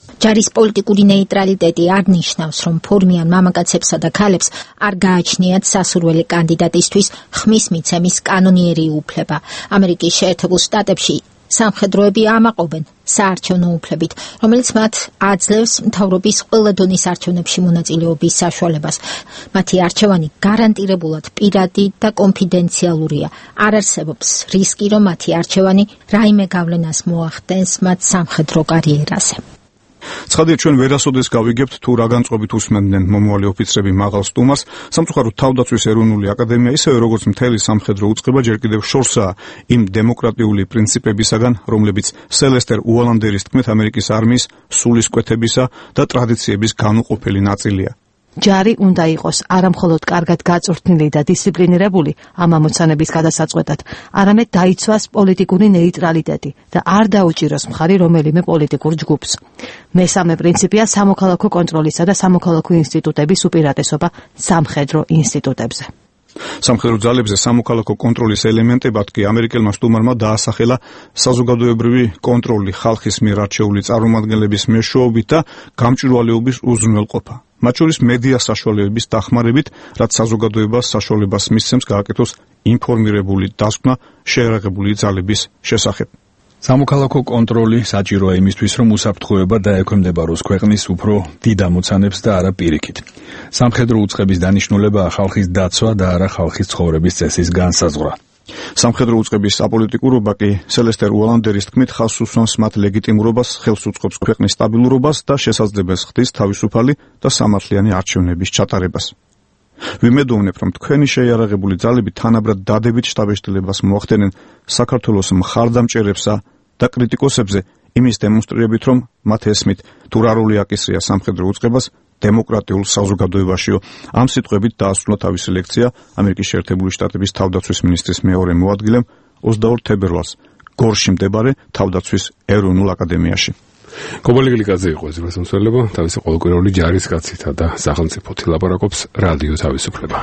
[SPEAKER 17] ჯარის პოლიტიკური ნეიტრალიტეტი არ ნიშნავს, რომ ფორმიან მამაკაცებსა და ქალებს არ გააჩნიათ სასურველი კანდიდატისთვის ხმის მიცემის კანონიერი უფლება. ამერიკის შეერთებულ შტატებში სამხედროები ამაყობენ საარჩევნო უფლებით, რომელიც მათ აძლევს მთავრობის ყველა დონის არჩევნებში მონაწილეობის საშუალებას. მათი არჩევანი გარანტირებულად პირადი და კონფიდენციალურია. არ არსებობს რისკი, რომ მათი არჩევანი რაიმე გავლენას მოახდენს მათ სამხედრო კარიერაზე.
[SPEAKER 15] ცხადია, ჩვენ ვერასოდეს გავიგებთ თუ რა განწყობით უსმენდნენ მომავალი ოფიცრები მაღალ სტუმარს. სამწუხაროდ თავდაცვის ეროვნული აკადემია ისევე როგორც მთელი სამხედრო უწყება ჯერ კიდევ შორსაა იმ დემოკრატიული პრინციპებისაგან, რომლებიც სელესტერ უოლანდერის თქმით ამერიკის არმიის სულისკვეთებისა და ტრადიციების განუყოფელი ნაწილია.
[SPEAKER 16] ჯარი უნდა იყოს არამხოლოდ კარგად გაწვრთნილი და დისციპლინირებული ამ ამოცანების გადასაწყვეტად, არამედ დაიცვას პოლიტიკური ნეიტრალიტეტი და არ დაუჭიროს მხარი რომელიმე პოლიტიკურ ჯგუფს. მესამე პრინციპია სამოქალაქო კონტროლისა და სამოქალაქო ინსტიტუტების უპირატესობა სამხედრო ინსტიტუტებზე.
[SPEAKER 15] სამხედრო ძალებზე სამოქალაქო კონტროლის ელემენტებად კი ამერიკელმა სტუმარმა დაასახელა საზოგადოებრივი კონტროლი ხალხის მიერ არჩეული წარმომადგენლების მეშვეობით და გამჭვირვალეობის უზრუნველყოფა. მათ შორის მედია საშუალებების დახმარებით, რაც საზოგადოებას საშუალებას მისცემს გააკეთოს ინფორმირებული დასკვნა შეერაღებული ძალების შესახებ.
[SPEAKER 18] სამოქალაქო კონტროლი საჭიროა იმისთვის, რომ უსაფრთხოება დაექვემდებაროს ქვეყნის უფრო დიდ ამოცანებს და არა პირიქით. სამხედრო უწყების დანიშნულებაა ხალხის დაცვა და არა ხალხის ცხოვრების წესის განსაზღვრა. სამხედრო უწყების აპოლიტიკურობა კი სელესტერ უოლანდერის თქმით ხალხს უსვამს მათ ლეგიტიმურობას, ხელს უწყობს ქვეყნის სტაბილურობას და შესაძლებლობას ხდის თავისუფალი და სამართლიანი არჩევნების ჩატარებას. ვიმედოვნებ, რომ თქვენი შეიარაღებული ძალები თანაბრად დადებით შტაბეშტილებას მოახდენენ საქართველოს მხარდამჭერებსა და კრიტიკოსებზე იმის დემონსტრირებით, რომ მათ ესმით თუ რა როლი აკისრია სამხედრო უწყებას დემოკრატიულ საზოგადოებაშიო. ამ სიტყვებით დაასრულა თავისი ლექცია ამერიკის შეერთებული შტატების თავდაცვის მინისტრის მეორე მოადგილემ ოცდაორ თებერვალს გორში მდებარე თავდაცვის ეროვნულ აკადემიაში.
[SPEAKER 1] კობალი გლიკაძე იყო ეს მოსმსვლელობა, თავისი ყოველკვირეული ჯარის კაცითა და სახელმწიფოთი ლაპარაკობს რადიო თავისუფლება.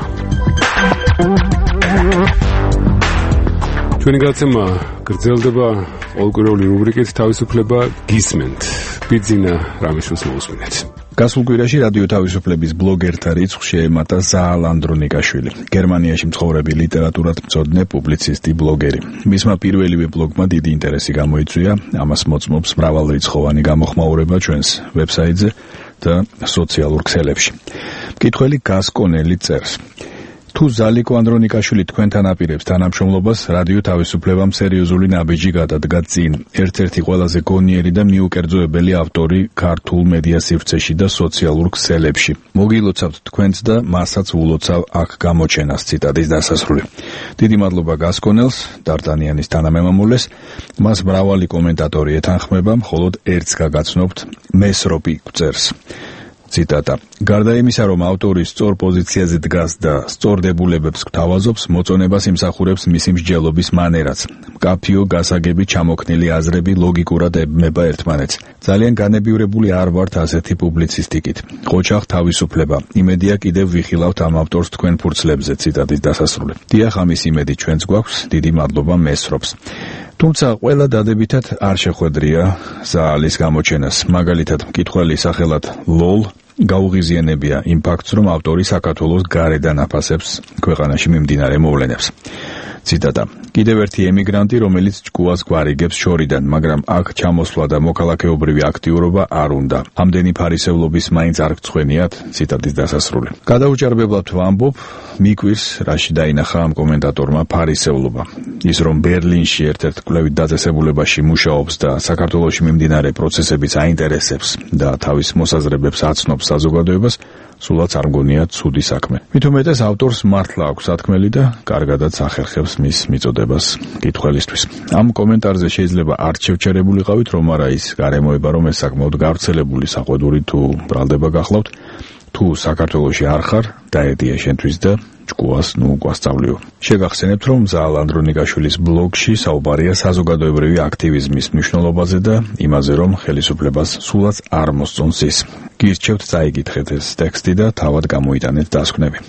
[SPEAKER 1] ჩვენი გადაცემა გრძელდება ყოველკვირეული რუბრიკით თავისუფლება გისმენთ. ბიძინა რამიშვილს მოусმინეთ.
[SPEAKER 18] გასულ კვირაში რადიო თავისუფლების ბლოგერთა რიცხვს შეემატა ზაალ ანდრონიკაშვილი, გერმანიაში მცხოვრები ლიტერატურათმცოდნე, პუბლიცისტი, ბლოგერი. მისმა პირველივე ბლოგმა დიდი ინტერესი გამოიწვია, ამას მოწმობს მრავალრიცხოვანი გამოხმაურება ჩვენს ვებსაიტზე და სოციალურ ქსელებში. მკითხველი გასკონელი წერს: თუ ზალიკო ანდრონიკაშვილი თქვენთან აპირებს თანამშრომლობას, რადიო თავისუფლებამ სერიოზული ნაბიჯი გადადგა წინ. ერთ-ერთი ყველაზე გონიერი და მიუკერძოებელი ავტორი ქართულ მედია სივრცეში და სოციალურ ქსელებში. მოგილოცავთ თქვენც და მასაც ულოცავ აქ გამოჩენას. ციტატის დასასრული. დიდი მადლობა გასკონელს, დარტანიანის თანამემამულეს. მას მრავალი კომენტატორი ეთანხმება, მხოლოდ ერთს გაგაცნობთ, მესროპი წერს. ციტატა: გარდა იმისა, რომ ავტორი სწორ პოზიციაზე დგას და სწორ დებულებებს გთავაზობს, მოწონებას იმსახურებს მისი მსჯელობის მანერაც. მკაფიო, გასაგები, ჩამოქნილი აზრები ლოგიკურად ებმება ერთმანეთს. ძალიან განებივრებული არ ვართ ასეთი პუბლიცისტიკით. ყოჩაღ თავისუფლება. იმედია კიდევ ვიხილავთ ამ ავტორს თქვენ ფურცლებზე. ციტატის დასასრული. დიახ, ამის იმედი ჩვენც გვაქვს. დიდი მადლობა მესრობს. თუმცა ყველა დადებითად არ შეხვედრია ზაალის გამოჩენას. მაგალითად, მკითხველი სახელად ლოლ გაუღიზიანებია იმ ფაქტს, რომ ავტორი საქართველოს გარედან აფასებს ქვეყანაში მიმდინარე მოვლენებს. ციტატა: კიდევ ერთი ემიგრანტი, რომელიც ჭკუას გვარიგებს შორიდან, მაგრამ აქ ჩამოსვლა და მოქალაქეობრივი აქტიურობა არ უნდა. ამდენი ფარისევლობის მაინც არ გწვენიათ. ციტატის დასასრული. გადაუჭარბებლად ვამბობ, მიკვირს, რაში დაინახა ამ კომენტატორმა ფარისევლობა. ის რომ ბერლინში ერთ-ერთ კვლევით დაწესებულებაში მუშაობს და საქართველოში მიმდინარე პროცესებიც აინტერესებს და თავის მოსაზრებებს აცნობს საზოგადოებას, სულაც არ მგონია ცუდი საქმე. მით უმეტეს ავტორს მართლა აქვს სათქმელი და კარგადაც ახერხებს მის მიწოდებას კითხველისთვის. ამ კომენტარზე შეიძლება არ შევჩერებულიყავით, რომ არა ის გარემოება, რომ ეს საკმაოდ გავრცელებული საყვედური თუ ბრალდება გახლავთ, თუ საქართველოში არ ხარ, დაედია შენთვის და ჭკუას ნუ გვასწავლიო. შეგახსენებთ, რომ ზაალ ანდრონიკაშვილის ბლოგში საუბარია საზოგადოებრივი აქტივიზმის მნიშვნელობაზე და იმაზე, რომ ხელისუფლებას სულაც არ მოსწონს ის. გირჩევთ, წაიგითხეთ ეს ტექსტი და თავად გამოიტანეთ დასკვნები.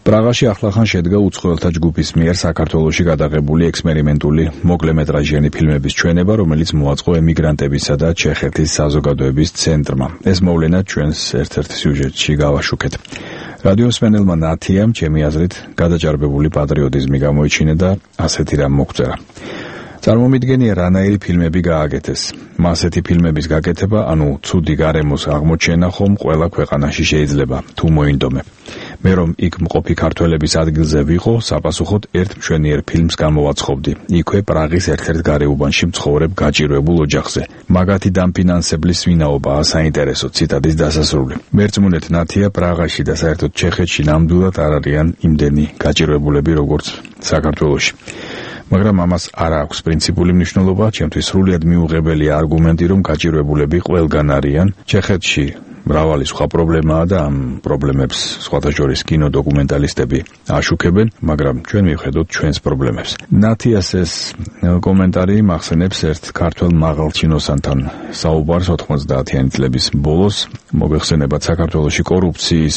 [SPEAKER 18] პრაღაში ახლახან შედგა უცხოელთა ჯგუფის მიერ საქართველოში გადაღებული ექსპერიმენტული მოკლემეტრაჟიანი ფილმების ჩვენება, რომელიც მოაწყო ემიგრანტებისა და ჩეხეთის საზოგადოების ცენტრმა. ეს მოვლენა ჩვენს ერთ-ერთ სიუჟეტში გავაშუქეთ. რადიოსმენელმა ნათიამ, ჩემი აზრით, გადაჭარბებული პატრიოტიზმი გამოიჩინა და ასეთი რამ მოგვწერა. წარმომიდგენია, რანაირი ფილმები გააკეთეს. ასეთი ფილმების გაკეთება, ანუ ცუდი გარემოს აღმოჩენა ხომ ყველა ქვეყანაში შეიძლება, თუ მოინდომე. მე რომ იქ მყოფი ქართველების ადგილზე ვიყო, საპასუხოდ ერთ მშვენიერ ფილმს გამოვაცხობდი. იქვე პრაღის ერთ-ერთ გარეუბანში მცხოვრებ გაჭირვებულ ოჯახზე. მაგათი დამფინანსებლის ვინაობაა საინტერესო. ციტატის დასასრული. მერწმუნეთ ნათია, პრაღაში და საერთოდ ჩეხეთში ნამდვილად არ არიან იმდენი გაჭირვებულები, როგორც საქართველოში. მაგრამ ამას არ აქვს პრინციპული მნიშვნელობა, ჩემთვის სრულიად მიუღებელი არგუმენტი, რომ გაჭირვებულები ყველგან არიან. ჩეხეთში მრავალი სხვა პრობლემაა და ამ პრობლემებს სხვათა შორის კინოდოკუმენტალისტები აშუქებენ, მაგრამ ჩვენ მივხედოთ ჩვენს პრობლემებს. ნათიას ეს კომენტარი მახსენებს ერთ ქართველ მაღალჩინოსანთან საუბარს ოთხმოცდაათიანი წლების ბოლოს. მოგეხსენებათ, საქართველოში კორუფციის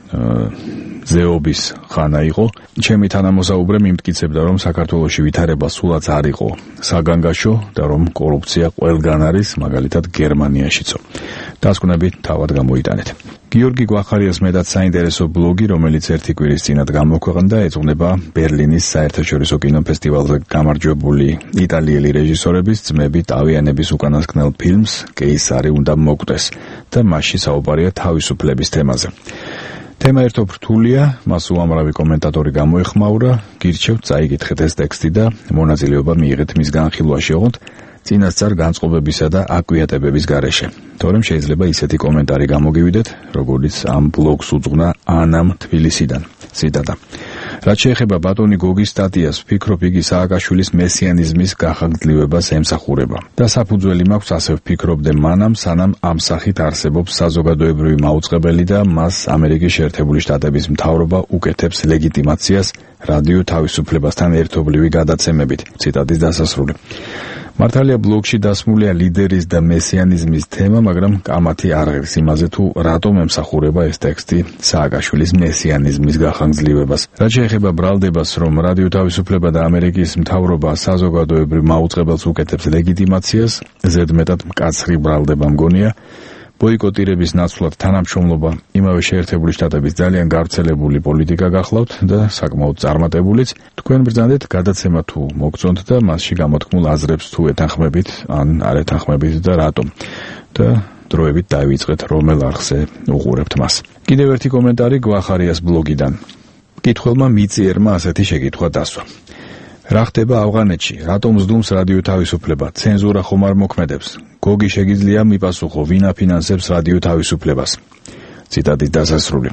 [SPEAKER 18] ზეობის ხანა იყო. ჩემი თანამოსაუბრე მიმტკიცებდა, რომ საქართველოში ვითარება სულაც არ იყო საგანგაშო და რომ კორუფცია ყველგან არის, მაგალითად გერმანიაშიცო. დასკვნები თავად გამოიტანეთ. გიორგი გვახარიას მეტად საინტერესო ბლოგი, რომელიც ერთი კვირის წინათ გამოქვეყნდა, ეძღვნება ბერლინის საერთაშორისო კინოფესტივალზე გამარჯვებული იტალიელი რეჟისორების ძმები ტავიანების უკანასკნელ ფილმს „კეისარი უნდა მოკვდეს“ და მასში საუბარია თავისუფლების თემაზე. თემა ერთობ რთულია, მას უამრავი კომენტატორი გამოეხმაურა, გირჩევთ წაიკითხეთ ეს ტექსტი და მონაწილეობა მიიღეთ მის განხილვაში, ოღონდ წინასწარ განწყობებისა და აკვიატებების გარეშე. თორემ შეიძლება ისეთი კომენტარი გამოგივიდეთ, როგორც ამ ბლოგს უძღვნა ანამ თბილისიდან. ციტატა. რაც შეეხება ბატონი გოგის სტატიას, ვფიქრობ, იგი სააკაშვილის მესიანიზმის გახანგრძლივებას ემსახურება. და საფუძველი მაქვს ასე ვფიქრობდე მანამ, სანამ ამ სახით არსებობს საზოგადოებრივი მაუწყებელი და მას ამერიკის შეერთებული შტატების მთავრობა უკეთებს ლეგიტიმაციას რადიო თავისუფლებასთან ერთობლივი გადაცემებით. ციტატის დასასრული. მართალია ბლოგში დასმულია ლიდერის და მესიანიზმის თემა, მაგრამ კამათი არ არის იმაზე, თუ რატომ ემსახურება ეს ტექსტი სააკაშვილის მესიანიზმის გახანგრძლივებას. რაც შეეხება ბრალდებას, რომ რადიო თავისუფლება და ამერიკის მთავრობა საზოგადოებრივ მაუწყებელს უკეთებს ლეგიტიმაციას, ზედმეტად მკაცრი ბრალდება მგონია. ბოიკოტირების ნაცვლად თანამშრომლობა იმავე შეერთებული შტატების ძალიან გავრცელებული პოლიტიკა გახლავთ და საკმაოდ წარმატებულიც. თქვენ ბრძანდეთ გადაცემა თუ მოგწონთ და მასში გამოთქმულ აზრებს თუ ეთანხმებით ან არ ეთანხმებით და რატომ. და დროებით დავიწყეთ რომელ არხზე უყურებთ მას. კიდევ ერთი კომენტარი გვახარიას ბლოგიდან. მკითხველმა მიწიერმა ასეთი შეკითხვა დასვა. რა ხდება ავღანეთში? რატომ ზდუმს რადიო თავისუფლება? ცენზურა ხომ არ მოქმედებს? გოგი შეგიძლია მიპასუხო, ვინ აფინანსებს რადიო თავისუფლებას? ციტატის დასასრული.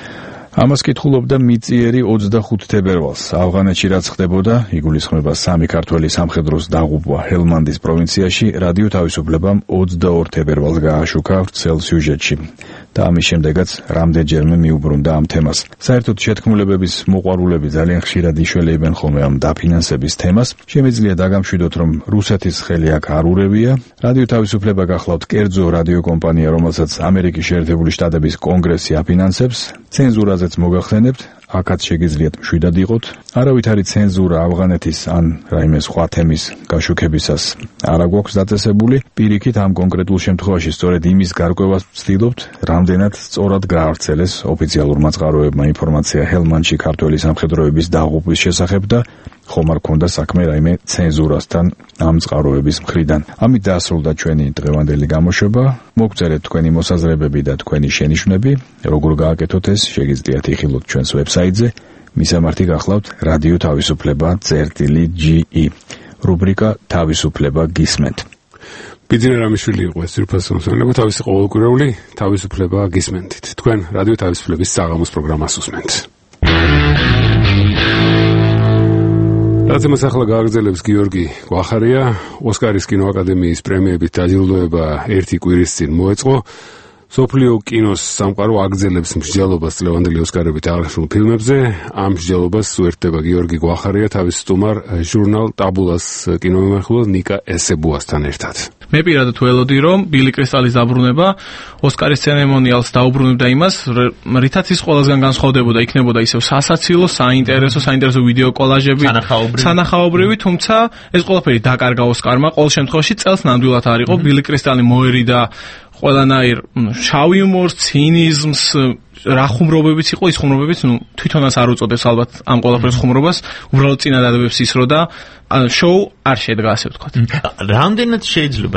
[SPEAKER 18] ამას კითხულობდა მიწიერი ოცდახუთ თებერვალს. ავღანეთში რაც ხდებოდა, იგულისხმება სამი ქართველი სამხედროს დაღუპვა ჰელმანდის პროვინციაში, რადიო თავისუფლებამ ოცდაორ თებერვალს გააშუქა ვრცელ სიუჟეტში. და ამის შემდეგაც რამდენჯერმე მიუბრუნდა ამ თემას. საერთოდ შეთქმულებების მოყვარულები ძალიან ხშირად იშველებენ ხოლმე ამ დაფინანსების თემას. შემიძლია დაგამშვიდოთ, რომ რუსეთის ხელი აქ არ ურევია. რადიო თავისუფლება გახლავთ კერძო რადიოკომპანია, რომელსაც ამერიკის შეერთებული შტატების კონგრესი აფინანსებს. ცენზურაზეც მოგახსენებთ, აქაც შეგიძლიათ მშვიდად იყოთ. არავითარი ცენზურა ავღანეთის ან რაიმე სხვა თემის გაშუქებისას არ აქვს დაწესებული. პირიქით ამ კონკრეტულ შემთხვევაში სწორედ იმის გარკვევას ვცდილობთ, რამდენად სწორად გაავრცელეს ოფიციალურმა წყაროებმა ინფორმაცია ჰელმანდში ქართველი სამხედროების დაღუპვის შესახებ და ხომ არ ქონდა საქმე რაიმე ცენზურასთან ამ წყაროების მხრიდან. ამით დაასრულდა ჩვენი დღევანდელი გამოშვება. მოგწერეთ თქვენი მოსაზრებები და თქვენი შენიშვნები. როგორ გააკეთოთ ეს, შეგიძლიათ იხილოთ ჩვენს ვებსაიტზე. მისამართი გახლავთ რადიო თავისუფლება წერტილი ჯი ი. რუბრიკა თავისუფლება გისმენთ.
[SPEAKER 1] ბიძინა რამიშვილი იყო ეს ძირფასი მოსმენება, თავისი ყოველკვირეული თავისუფლება გისმენთ. თქვენ რადიო თავისუფლების საღამოს პროგრამას უსმენთ. რაცემას ახლა გააგრძელებს გიორგი გვახარია. ოსკარის კინოაკადემიის პრემიებით დაჯილდოება ერთი კვირის წინ მოეწყო. სოფლიო კინოს სამყარო აგრძელებს მსჯელობას ლევანდელი ოსკარებით აღნიშნულ ფილმებზე. ამ მსჯელობას უერთდება გიორგი გვახარია თავის სტუმარ ჟურნალ ტაბულას კინომემხვილ ნიკა ესებუასთან ერთად.
[SPEAKER 4] მე პირადად ველოდი, რომ ბილი კრისტალის დაბრუნება ოსკარის ცერემონიალს დაუბრუნებდა იმას, რითაც ის ყველასგან განსხვავდებოდა, იქნებოდა ისევ სასაცილო, საინტერესო, საინტერესო ვიდეო კოლაჟები, სანახაობრივი, თუმცა ეს ყველაფერი დაკარგა ოსკარმა. ყოველ შემთხვევაში წელს ნამდვილად არ იყო. ბილი კრისტალი მოერიდა ყველანაირ შავ იუმორს, ცინიზმს, რა ხუმრობებიც იყო, ის ხუმრობებიც, ნუ თვითონაც არ უწოდებს ალბათ ამ ყველაფერს ხუმრობას, უბრალოდ წინადადებებს ისროდა, შოუ არ შედგა, ასე ვთქვათ.
[SPEAKER 19] რამდენად შეიძლება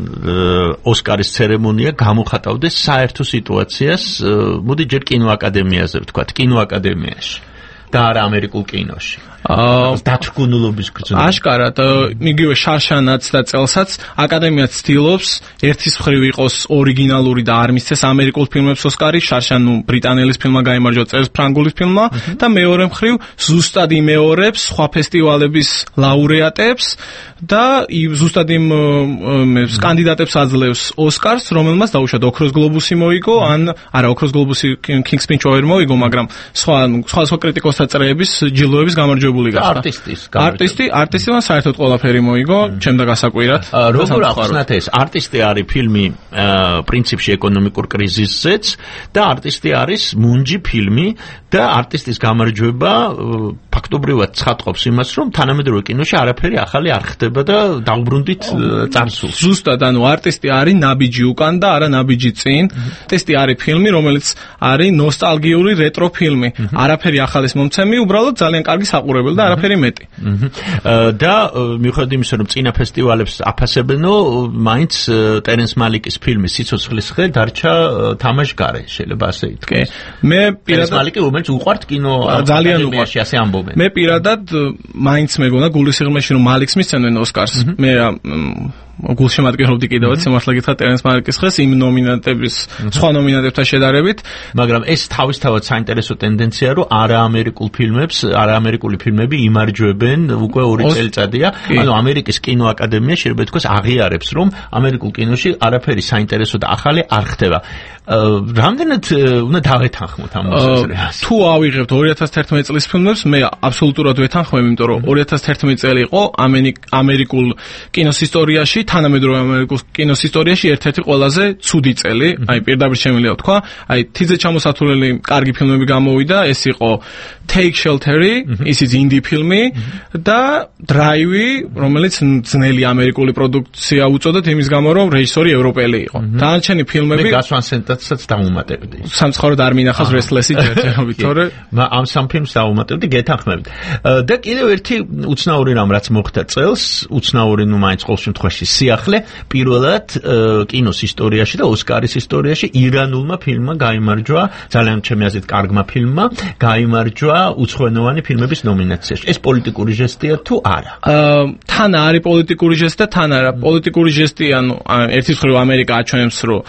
[SPEAKER 19] ოსკარის ცერემონია გამოხატავდეს საერთო სიტუაციას, მოდი ჯერ კინოაკადემიაზე ვთქვათ, კინოაკადემიაში და არა ამერიკულ კინოში. დათრგუნულობის გრძნობა.
[SPEAKER 4] აშკარად, იგივე შარშანაც და წელსაც აკადემია ცდილობს ერთის მხრივ იყოს ორიგინალური და არ მისცეს ამერიკულ ფილმებს ოსკარი, შარშან ნუ ბრიტანელის ფილმმა გაიმარჯვა წერს ფრანგულის ფილმმა და მეორე მხრივ ზუსტად იმეორებს სხვა ფესტივალების ლაურეატებს და ზუსტად იმ კანდიდატებს აძლევს ოსკარს, რომელმაც დაუშვათ ოქროს გლობუსი მოიგო, ან არა ოქროს გლობუსი King's Speech ვერ მოიგო, მაგრამ სხვა სხვა სხვა კრიტიკოსთა წრეების ჯილდოების გამარჯვებული
[SPEAKER 19] არტისტის
[SPEAKER 4] არტისტი არტისტიდან საერთოდ ყველაფერი მოიგო ჩემდა გასაკვირად.
[SPEAKER 19] როგორ ახსნათ ეს არტისტი არის ფილმი პრინციპში ეკონომიკურ კრიზისზეც და არტისტი არის მუნჯი ფილმი და არტისტის გამარჯვება ფაქტობრივად ცხადყოფს იმას, რომ თანამედროვე კინოში არაფერი ახალი არ ხდება და დაუბრუნდით წარსულს.
[SPEAKER 4] ზუსტად, ანუ არტისტი არის ნაბიჯი უკან და არა ნაბიჯი წინ. არტისტი არის ფილმი, რომელიც არის ნოსტალგიური რეტრო ფილმი. არაფერი ახალის მომცემი, უბრალოდ ძალიან კარგი საყურებელი და არაფერი მეტი.
[SPEAKER 19] და მიუხედავად იმისა, რომ წინა ფესტივალებს აფასებენო, მაინც ტერენს მალიკის ფილმი სიცოცხლის ხე დარჩა თამაშგარე, შეიძლება ასე ითქვას.
[SPEAKER 4] მე პირადად
[SPEAKER 19] მალიკი რომელიც უყვართ კინო
[SPEAKER 4] ძალიან უყვართ,
[SPEAKER 19] ასე ამბობენ.
[SPEAKER 4] მე პირადად მაინც მეგონა გულისიღრმეში რომ მალიქს მისცემენ ოსკარს. მე გულშემატკივრობდი კიდევაც სიმართლე გითხრათ ტერენს მალიკის ხეს იმ ნომინანტების სხვა ნომინანტებთან შედარებით,
[SPEAKER 19] მაგრამ ეს თავისთავად საინტერესო ტენდენცია, რომ არაამერიკულ ფილმებს, არაამერიკული ფილმები იმარჯვებენ უკვე ორი წელიწადია. ანუ ამერიკის კინოაკადემია შეიძლება ითქვას აღიარებს, რომ ამერიკულ კინოში არაფერი საინტერესო და ახალი არ ხდება. რამდენად უნდა დავეთანხმოთ ამ მოსაზრებას?
[SPEAKER 4] თუ ავიღებთ ორი ათას თერთმეტი წლის ფილმებს, მე აბსოლუტურად ვეთანხმებ, იმიტომ რომ ორი ათას თერთმეტი წელი იყო ამერიკულ კინოს ისტორიაში, თანამედროვე ამერიკულ კინოს ისტორიაში ერთ-ერთი ყველაზე ცუდი წელი, აი პირდაპირ შემიძლია ვთქვა, აი თიძე ჩამოსათვლელი კარგი ფილმები გამოვიდა, ეს იყო Take Shelter-ი, ისიც ინდი ფილმი და Drive-ი, რომელიც ძნელი ამერიკული პროდუქცია უწოდოთ იმის გამო, რომ რეჟისორი ევროპელი იყო. დანარჩენი ფილმები
[SPEAKER 19] მე გასვანსენტაცაც დაუმატებდი.
[SPEAKER 4] სამწუხაროდ არ მინახავს Restless-ი ჯერჯერობით, თორე
[SPEAKER 19] ამ სამ ფილმს დაუმატებდი, გეთანხმებით. და კიდევ ერთი უცნაური რამ რაც მოხდა წელს, უცნაური ნუ მაინც ყოველ შემთხვევაში სიახლე, პირველად კინოს ისტორიაში და ოსკარის ისტორიაში ირანულმა ფილმმა გაიმარჯვა, ძალიან ჩემი აზრით კარგმა ფილმმა, გაიმარჯვა უცხოენოვანი ფილმების ნომინაციაში. ეს პოლიტიკური ჟესტია თუ არა?
[SPEAKER 4] თან არის პოლიტიკური ჟესტი და თან არა. პოლიტიკური ჟესტი, ანუ ერთის მხრივ ამერიკა აჩვენებს, რომ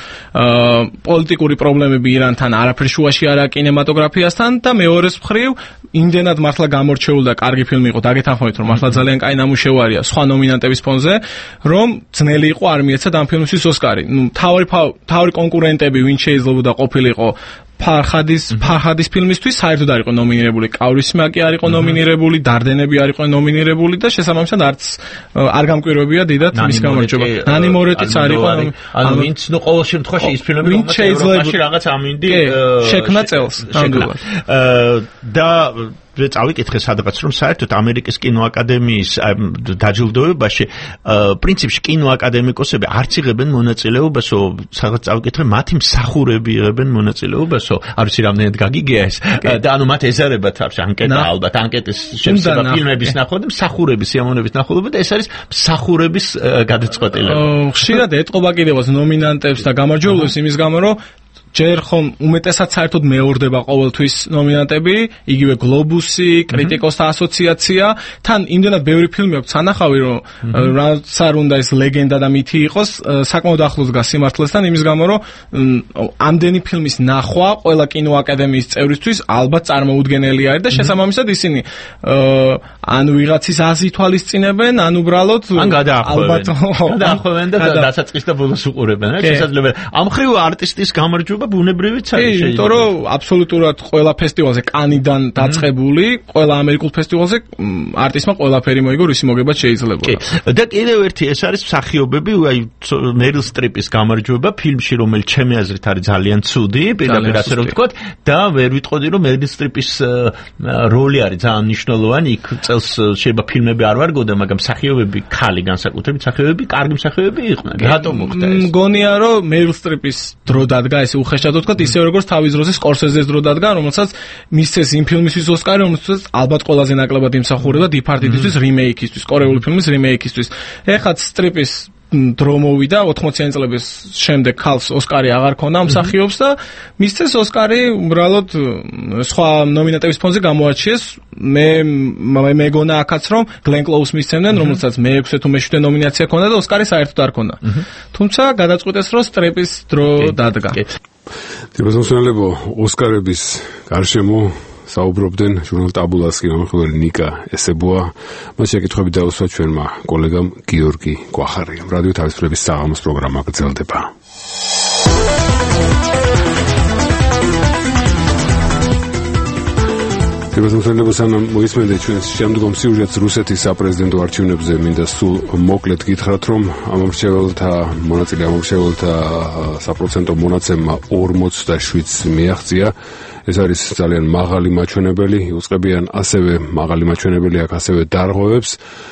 [SPEAKER 4] პოლიტიკური პრობლემები ირანთან არაფერ შუაში არაა კინემატოგრაფიასთან და მეორეს მხრივ იმდენად მართლა გამორჩეული და კარგი ფილმი იყო, დაგეთანხმებით, რომ მართლა ძალიან კაი ნამუშევარია სხვა ნომინანტების ფონზე, რომ ძნელი იყო არ მიეცათ ამ ფილმისთვის ოსკარი. ნუ თავი თავი კონკურენტები ვინ შეიძლებოდა ყოფილიყო ფარხადის ფარხადის ფილმისთვის საერთოდ არ იყო ნომინირებული, კავრისმაკი არ იყო ნომინირებული, დარდენები არ იყო ნომინირებული და შესაბამისად არც არ გამკვირვებია დიდად მის გამარჯვება. ნანი მორეტიც არ იყო,
[SPEAKER 19] ანუ ვინც ნუ ყოველ შემთხვევაში ის ფილმები ევროპაში რაღაც ამინდი
[SPEAKER 4] შექმნა წელს ნამდვილად.
[SPEAKER 19] და წავიკითხე სადღაც, რომ საერთოდ ამერიკის კინოაკადემიის დაჯილდოებაში პრინციპში კინოაკადემიკოსები არც იღებენ მონაწილეობასო, სადღაც წავიკითხე, მათი მსახურები იღებენ მონაწილეობასო, არ ვიცი რამდენად გაგიგია ეს და ანუ მათ ეზარებათ ანკეტა, ალბათ ანკეტის შემსება ფილმების ნახვა და მსახურების სიამოვნების ნახულობა და ეს არის მსახურების გადაწყვეტილება.
[SPEAKER 4] ხშირად ეტყობა კიდევაც ნომინანტებს და გამარჯვებულებს იმის გამო, რომ ჯერ ხომ უმეტესად საერთოდ მეორდება ყოველთვის ნომინანტები, იგივე გლობუსი, კრიტიკოსთა ასოციაცია, თან იმდენად ბევრი ფილმი აქვს სანახავი, რომ რაც არ უნდა ეს ლეგენდა და მითი იყოს, საკმაოდ ახლოს დგას სიმართლესთან, იმის გამო, რომ ამდენი ფილმის ნახვა ყველა კინოაკადემიის წევრისთვის ალბათ წარმოუდგენელი არის და შესაბამისად ისინი ან ვიღაცის აზრი ითვალისწინებენ, ან უბრალოდ
[SPEAKER 19] ან გადაახვევენ. გადაახვევენ და დასაწყისს და ბოლოს უყურებენ. შესაძლებელია. ამ ხრივ არტისტის გამარჯვება ბუნებრივიც არის შეიძლება.
[SPEAKER 4] იმიტომ რომ აბსოლუტურად ყველა ფესტივალზე კანიდან დაწყებული, ყველა ამერიკულ ფესტივალზე არტისტმა ყველაფერი მოიგო, ისი მოგება შეიძლება.
[SPEAKER 19] კი. და კიდევ ერთი ეს არის მსახიობები, აი მერილ სტრიპის გამარჯვება ფილმში, რომელიც ჩემი აზრით არის ძალიან ცუდი, პირდაპირ ასე რომ ვთქვათ, და ვერ ვიტყოდი რომ მერილ სტრიპის როლი არის ძალიან მნიშვნელოვანი. იქ წელს შეიძლება ფილმები არ ვარგოდა, მაგრამ მსახიობები, ხალი განსაკუთრებით მსახიობები, კარგი მსახიობები იყვნენ. რატომ მოხდა ეს?
[SPEAKER 4] მგონია რომ მერილ სტრიპის დრო დადგა, ესე უხეშად ვთქვათ, ისე როგორც თავის დროზე სკორსეზეს დრო დადგა, რომელსაც მისცეს იმ ფილმისთვის ოსკარი, რომელსაც ალბათ ყველაზე ნაკლებად იმსახურება დიპარტიდისთვის რიმეიქისთვის, კორეული ფილმის რიმეიქისთვის. ეხლა სტრიპის დრო მოვიდა ოთხმოციანი წლების შემდეგ ქალს ოსკარი აღარ ქონდა მსახიობს და მისცეს ოსკარი უბრალოდ სხვა ნომინანტების ფონზე გამოარჩიეს. მე მეგონა აქაც რომ გლენ კლოუს მისცემდნენ, რომელსაც მეექვსე თუ მეშვიდე ნომინაცია ქონდა და ოსკარი საერთოდ არ ქონდა. თუმცა გადაწყვიტეს რომ სტრიპის დრო დადგა.
[SPEAKER 1] დიახ, ოსკარების გარშემო საუბრობდნენ ჟურნალ ტაბულას კინომხატვარი ნიკა ესებოა. მას შეკითხვები დაუსვა ჩვენმა კოლეგამ გიორგი კვახარიამ. რადიო თავისუფლების საღამოს პროგრამა გრძელდება. სანამ მოისმენთ ჩვენს შემდგომ სიუჟეტს რუსეთის საპრეზიდენტო არჩევნებზე, მინდა სულ მოკლედ გითხრათ, რომ ამომრჩეველთა მონაწილე ამომრჩეველთა საპროცენტო მონაცემმა ორმოცდაშვიდს მიაღწია. ეს არის ძალიან მაღალი მაჩვენებელი, იუწყებიან ასევე მაღალი მაჩვენებელი აქ ასევე დარღვევებს.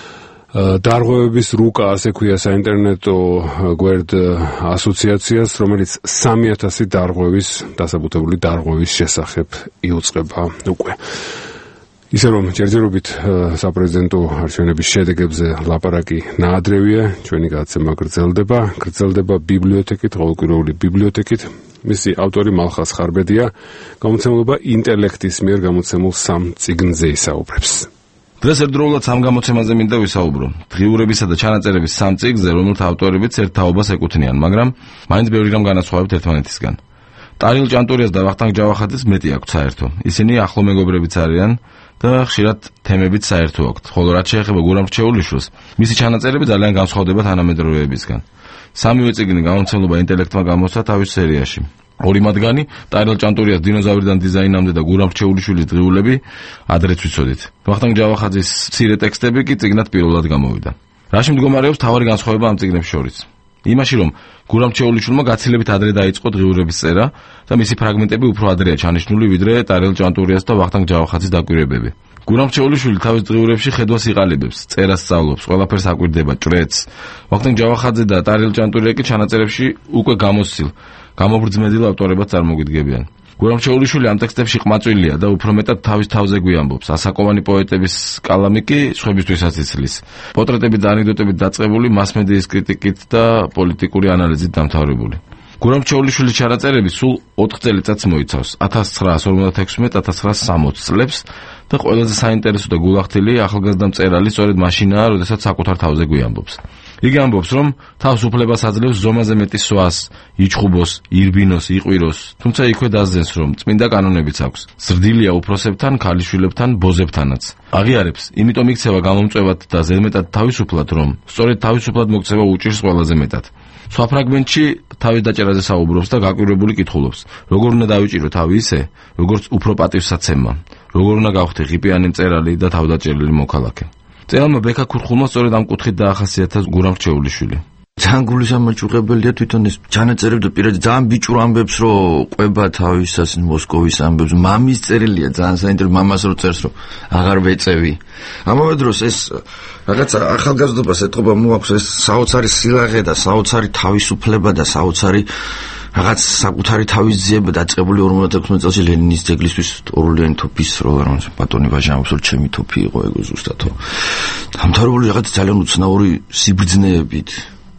[SPEAKER 1] დარღვევების რუკა, ასე ქვია საინტერნეტო გვერდ ასოციაციას, რომელიც სამი ათასი დარღვევის, დასაბუთებული დარღვევის შესახებ იუწყება უკვე. ისე რომ ჯერჯერობით საპრეზიდენტო არჩევნების შედეგებზე ლაპარაკი ნაადრევია, ჩვენი გადაცემა გრძელდება, გრძელდება ბიბლიოთეკით, ყოველკვირეული ბიბლიოთეკით. მისი ავტორი მალხას ხარბედია, გამოცემულობა ინტელექტის მიერ გამოცემულ სამ წიგნზე ისაუბრებს.
[SPEAKER 5] დღეს ერთდროულად სამ გამოცემაზე მინდა ვისაუბრო. დღიურებისა და ჩანაწერების სამ წიგნზე, რომელთა ავტორებიც ერთ თაობას ეკუთვნიან, მაგრამ მაინც ბევრი რამ განასხვავებთ ერთმანეთისგან. ტარილ ჭანტურიას და ვახტანგ ჯავახაძის მეტი აქვს საერთო. ისინი ახლო მეგობრებიც არიან და ხშირად თემებიც საერთო აქვთ. ხოლო რაც შეეხება გურამ რჩეულიშვილს, მისი ჩანაწერები ძალიან განსხვავდება თანამედროვეებისგან. სამივე წიგნი გამოცემულობა ინტელექტმა გამოსცა თავის სერიაში. ორი მათგანი, ტარილ ჭანტურიას დინოზავრიდან დიზაინამდე და გურამ რჩეულიშვილის დღიურები, ადრეც ვიცოდით. ვახტანგ ჯავახაძის მცირე ტექსტები კი წიგნად პირველად გამოვიდა. რაში მდგომარეობს თავარი განსხვავება ამ წიგნებს შორის? იმაში, რომ გურამ რჩეულიშვილმა გაცილებით ადრე დაიწყო დღიურების წერა და მისი ფრაგმენტები უფრო ადრეა ჩანიშნული, ვიდრე ტარილ ჭანტურიას და ვახტანგ ჯავახაძის დაკვირვებები. გურამ რჩეულიშვილი თავის დღიურებში ხედვას იყალიბებს, წერას სწავლობს, ყველაფერს აკვირდება, ჭრეთს. ვახტანგ ჯავახაძე და ტარილ ჭანტურია კი ჩანაწერებში უკვე გამოსცილ, გამობრძმედილ ავტორებად წარმოგიდგებიან. გურამ რჩეულიშვილი ამ ტექსტებში ყმაწვილია და უფრო მეტად თავის თავზე გვიამბობს. ასაკოვანი პოეტების კალამი კი სხვებისთვისაც იცლის. პორტრეტებით და ანეკდოტებით დაწყებული, მას-მედიის კრიტიკით და პოლიტიკური ანალიზით დამთავრებული. გურამ რჩეულიშვილის ჩანაწერები სულ ოთხ წელიწადს მოიცავს, ათას ცხრაას ორმოცდაექვსმეტ ათას ცხრაას სამოცდ წლებს და ყველაზე საინტერესო და გულახდილი ახალგაზრდა მწერალი სწორედ მაშინაა, როდესაც საკუთარ თავზე გვიამბობს. იგი ამბობს, რომ თავს უფლებას აძლევს ზომაზე მეტი სვას, იჩხუბოს, ირბინოს, იყვიროს, თუმცა იქვე დასძენს, რომ წმინდა კანონებიც აქვს. ზრდილია უფროსებთან, ქალიშვილებთან, ბოზებთანაც. აღიარებს, იმიტომ იქცევა გამომწვევად და ზედმეტად თავისუფლად, რომ სწორედ თავისუფლად მოქცევა უჭირს ყველაზე მეტად. სხვა ფრაგმენტში თავის დაჭერაზე საუბრობს და გაკვირვებული კითხულობს, როგორ უნდა დავიჭირო თავი ისე, როგორც უფრო პატივსაცემმა, როგორ უნდა გავხდე ღიპიანი მწერალი და თავდაჭერილი მოქალაქე. მწერალმა ბექა ქურხულმა სწორედ ამ კუთხით დაახასიათა გურამ რჩეულიშვილი. ძალიან გულისამაჭუყებელია თვითონ ეს ჩანაწერები და პირადად ძალიან ბიჭურ ამბებს რო ყვება თავისას მოსკოვის ამბებს. მამის წერილია ძალიან საინტერესო, მამას რო წერს რომ აღარ ვეწევი. ამავე დროს ეს რაღაც ახალგაზრდობას ეთყობა მოაქვს ეს საოცარი სილაღე და საოცარი თავისუფლება და საოცარი რაღაც საკუთარი თავის ძიება დაწყებული ორმოცდაექვსმეტ წელს ლენინის ძეგლისთვის ორლიანი თოფის როლა რომ ბატონი ვაჟამობს რომ ჩემი თოფი იყო ეგ ზუსტათო. დამთავრებული რაღაც ძალიან უცნაური სიბრძნეებით.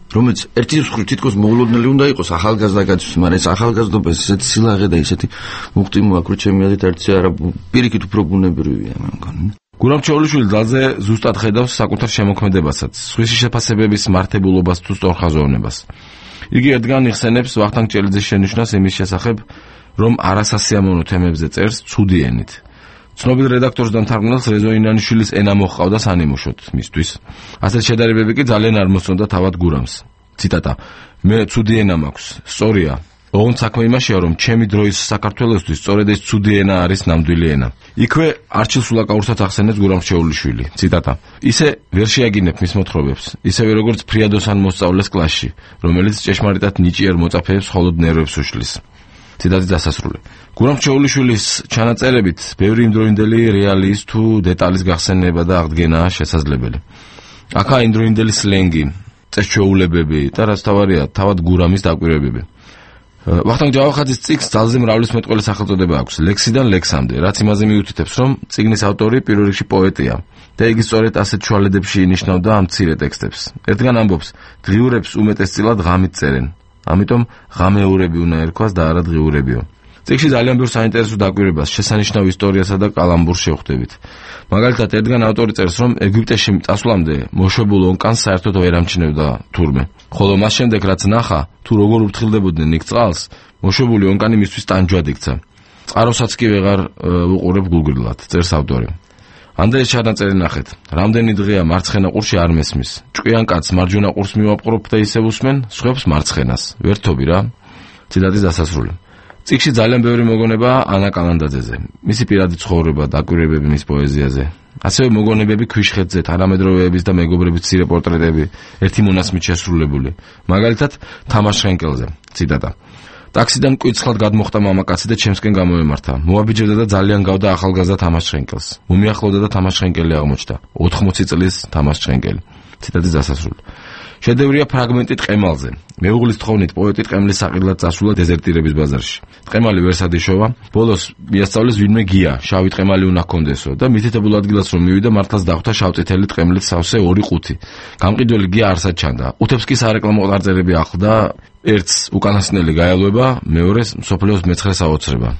[SPEAKER 5] რომელიც ერთი მხრივ თითქოს მოულოდნელი უნდა იყოს ახალგაზრდა კაცის, მაგრამ ეს ახალგაზრდობა ესეთი სილაღე და ესეთი მუხტი მოაქვს, რომ ჩემი აზრით არც არა პირიქით უფრო ბუნებრივია, მე მგონი. გურამ ჩეულიშვილი ძალზე ზუსტად ხედავს საკუთარ შემოქმედებასაც, სხვისი შეფასებების მართებულობას თუ სწორხაზოვნებას. იგი ერთგან იხსენებს ვახტანგ ჭელიძის შენიშვნას იმის შესახებ, რომ არასასიამოვნო თემებზე წერს ცუდი ენით. ცნობილ რედაქტორს და მთარგმნელს რეზო ინანიშვილის ენა მოჰყავდა სანიმუშოდ მისთვის. ასეთ შედარებები კი ძალიან არ მოსწონდა თავად გურამს. ციტატა: მე ცუდი ენა მაქვს, სწორია. ოღონდ საქმე იმაშია, რომ ჩემი დროის საქართველოსთვის სწორედ ეს ცუდი ენა არის ნამდვილი ენა. იქვე არჩილ სულაკაურსაც ახსენებს გურამ ჩეულიშვილი. ციტატა: ისე ვერ შეაგინებ მის მოთხრობებს, ისევე როგორც ფრიადოსან მოსწავლეს კლასში, რომელიც ჭეშმარიტად ნიჭიერ მოწაფეებს მხოლოდ ნერვებს უშლის. ციტატის დასასრული. გურამ ჩეულიშვილის ჩანაწერებით ბევრი იმდროინდელი რეალიის თუ დეტალის გახსენება და აღდგენაა შესაძლებელი. აქაა იმდროინდელი სლენგი, წესჩვეულებები და რაც თავარია, თავად გურამის დაკვირვებები. ვახტანგ ჯავახაძის წიგნს ძალზე მრავლისმეტყველი სახელწოდება აქვს, ლექსიდან ლექსამდე, რაც იმაზე მიუთითებს, რომ წიგნის ავტორი პირველ რიგში პოეტია და იგი სწორედ ასეთ შუალედებში ინიშნავდა ამ მცირე ტექსტებს. ერთგან ამბობს, დღიურებს უმეტესწილად ღამით წერენ. ამიტომ ღამეურები უნდა ერქვას და არა დღიურებიო. წიგნში ძალიან ბევრ საინტერესო დაკვირვებას, შესანიშნავ ისტორიასა და კალამბურს შევხვდებით. მაგალითად, ერთგან ავტორი წერს, რომ ეგვიპტეში წასვლამდე მოშობილ ონკანს საერთოდ ვერ ამჩნევდა თურმე. ხოლო მას შემდეგ, რაც ნახა, თუ როგორ უფრთხილდებოდნენ იქ წყალს, მოშობილი ონკანი მისთვის ტანჯვად იქცა. წყაროსაც კი ვეღარ უყურებ გულგრილად, წერს ავტორი. ანდრეს ჩანაწერი ნახეთ. რამდენი დღეა მარცხენა ყურში არ მესმის. ჭკვიან კაცს მარჯვენა ყურს მივაპყრობ და ისევ უსმენ, სხვებს მარცხენას. ვერთობი რა. ციტატის დასასრული. წიგნში ძალიან ბევრი მოგონებაა ანა კალანდაძეზე. მისი პირადი ცხოვრება, დაკვირვებები მის პოეზიაზე. ასევე მოგონებები ქვიშხეთზე, თანამედროვეების და მეგობრების მცირე პორტრეტები, ერთი მონაცმით შესრულებული. მაგალითად, თამაშ შენკელზე. ციტატა: ტაქსიდან კვიცხლად გადმოხდა მამაკაცი და ჩემსკენ გამოემართა. მოაბიჯებდა და ძალიან გავდა ახალგაზრდა თამაშ შენკელს. მომიახლოვდა და თამაშ შენკელი აღმოჩნდა. ოთხმოცი წლის თამაშ შენკელი. ციტატის დასასრული. შედევრია ფრაგმენტი ტყემალზე. მეუღლის თხოვნით პოეტი ტყემლის საყიდლად წასულა დეზერტირების ბაზარში. ტყემალი ვერსად იშოვა, ბოლოს მიასწავლეს ვინმე გია, შავი ტყემალი უნდა ჰქონდესო და მითითებულ ადგილას რომ მივიდა, მართლაც დახვდა შავწითელი ტყემლით სავსე ორი ყუთი. გამყიდველი გია არსად ჩანდა. ყუთებს კი სარეკლამო ყარწერები ახლდა, ერთს უკანასკნელი გაელვება, მეორეს მსოფლიოს მეცხრე საოცრება.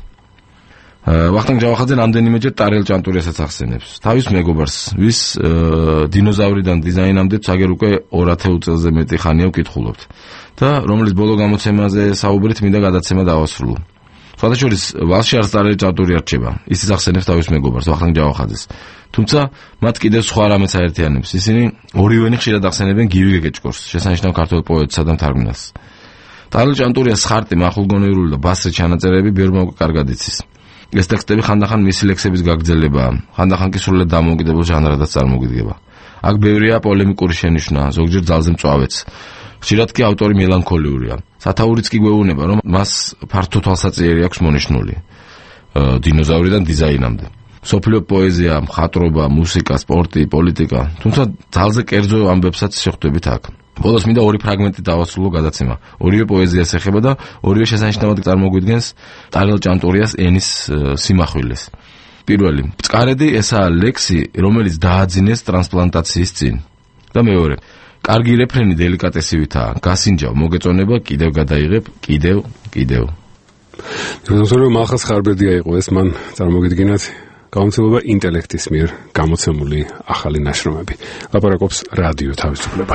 [SPEAKER 5] ვახტანგ ჯავახაძე რამდენიმეჯერ ტარიელ ჭანტურიასაც ახსენებს. თავის მეგობარს, ვის დინოზავრიდან დიზაინამდე აგერ უკვე ორ-ათეულ წელზე მეტი ხანია ვკითხულობთ და რომლის ბოლო გამოცემაზე საუბრით მინდა გადაცემა დავასრულო. სხვადასხვა ვალში არც ტარიელ ჭანტური არ რჩება. ისიც ახსენებს თავის მეგობარს, ვახტანგ ჯავახაძეს. თუმცა მათ კიდევ სხვა რამეც აერთიანებს. ისინი ორივენი ხშირად ახსენებენ გივი გეგეჭკორს, შესანიშნავ ქართველ პოეტსა და მთარგმნელს. ტარიელ ჭანტურიას ხარტი, მახვილგონივრული და ბასრი ჩანაწერები ბევრმა უკვე კარგად იცის. ეს ტექსტები ხანდახან მისი ლექსების გაგრძელებაა, ხანდახან კი სრულიად დამოუკიდებელ ჟანრადაც წარმოგიდგება. აქ ბევრია პოლემიკური შენიშვნა, ზოგჯერ ძალზე მწვავეც. ხშირად კი ავტორი მელანქოლიურია. სათაურიც კი გვეუბნება, რომ მას ფართო თვალსაჩინო აქვს მონიშნული. დინოზავრიდან დიზაინამდე. სოფლიო პოეზია, მხატვრობა, მუსიკა, სპორტი, პოლიტიკა, თუმცა ძალზე კერძო ამბებსაც შეხვდებით აქ. ბოლოს მინდა ორი ფრაგმენტი დავასრულო გადაცემა. ორივე პოეზიას ეხება და ორივე შესანიშნავად წარმოგვიდგენს ტარიელ ჭანტურიას ენის სიმახვილეს. პირველი, წყარედი ესაა ლექსი, რომელიც დააძინეს ტრანსპლანტაციის წინ. და მეორე, კარგი რეფრენი დელიკატესივითაა. გასინჯავ, მოგეწონება, კიდევ გადაიღებ, კიდევ, კიდევ.
[SPEAKER 1] როზორო მახას ხარბედია იყო ეს, მან წარმოგიდგენათ გამოცემობა ინტელექტის მიერ გამოცემული ახალი ნაშრომები. ლაპარაკობს რადიო თავისუფლება.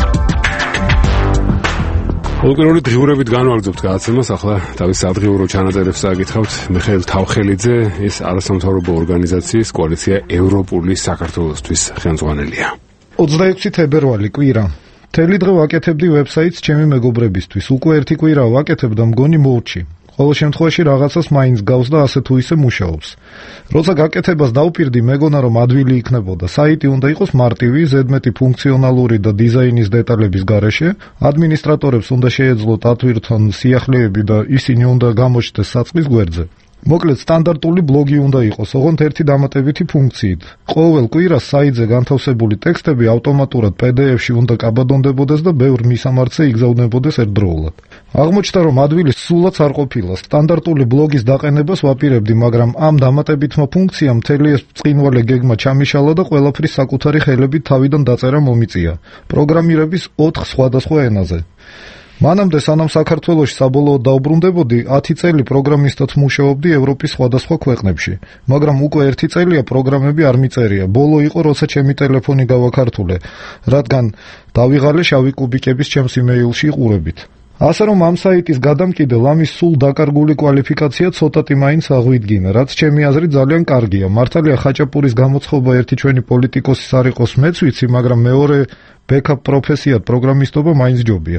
[SPEAKER 1] ολოκληρული დღიურებით განვაგრძობთ გადაცემას, ახლა თავის სადღიურო ჩანაწერებს წააგითხავთ. მიხეილ თავხელიძე, ეს არასამთავრობო ორგანიზაციის კოალიცია ევროპული საქართველოსთვის ხელმძღვანელია.
[SPEAKER 6] ოცდაექვსი თებერვალი კვირა. მთელი დღე ვაკეთებდი ვებსაიტს ჩემი მეგობრებისთვის. უკვე ერთი კვირა ვაკეთებ და მგონი მოვჭი. ყოველ შემთხვევაში რაღაცას მაინც გავს და ასე თუ ისე მუშაობს. როცა გაკეთებას დავპირდი, მეგონა რომ ადვილი იქნებოდა. საიტი უნდა იყოს მარტივი, ზედმეტი ფუნქციონალური და დიზაინის დეტალების გარეშე. ადმინისტრატორებს უნდა შეეძლოთ ატვირთონ სიახლეები და ისინი უნდა გამოჩნდეს საწყის გვერდზე. მოკლედ, სტანდარტული ბლოგი უნდა იყოს, ოღონდ ერთი დამატებითი ფუნქციით. ყოველ კვირას საიტზე განთავსებული ტექსტები ავტომატურად პი დი ეფ-ში უნდა კაბადონდებოდეს და ბევრ მისამართზე იგზავნებოდეს ერთდროულად. აღმოჩნდა, რომ ადვილი სულაც არ ყოფილა. სტანდარტული ბლოგის დაყენებას ვაპირებდი, მაგრამ ამ დამატებითმა ფუნქციამ მთელი ეს ბრწყინვალე გეგმა ჩამიშალა და ყველაფრის საკუთარი ხელებით თავიდან დაწერა მომიწია. პროგრამირების ოთხ სხვადასხვა ენაზე. მანამდე სანამ საქართველოში საბოლოოდ დაუბრუნდებოდი, ათი წელი პროგრამისტად მუშაობდი ევროპის სხვადასხვა ქვეყნებში, მაგრამ უკვე ერთი წელია პროგრამები არ მიწერია. ბოლო იყო, როცა ჩემი ტელეფონი გავაქართულე, რადგან დავიღალე შავი კუბიკების ჩემს იმეილში ყურებით. ასე რომ ამ საიტის გადამკიდელ ამის სულ დაკარგული კვალიფიკაცია ცოტათი მაინც აღვიდგინა, რაც ჩემი აზრით ძალიან კარგია. მართალია ხაჭაპურის გამოცხობა ერთი ჩვენი პოლიტიკოსის არ იყოს მეც ვიცი, მაგრამ მეორე ბექაპ პროფესიად პროგრამისტობა მაინც ჯობია.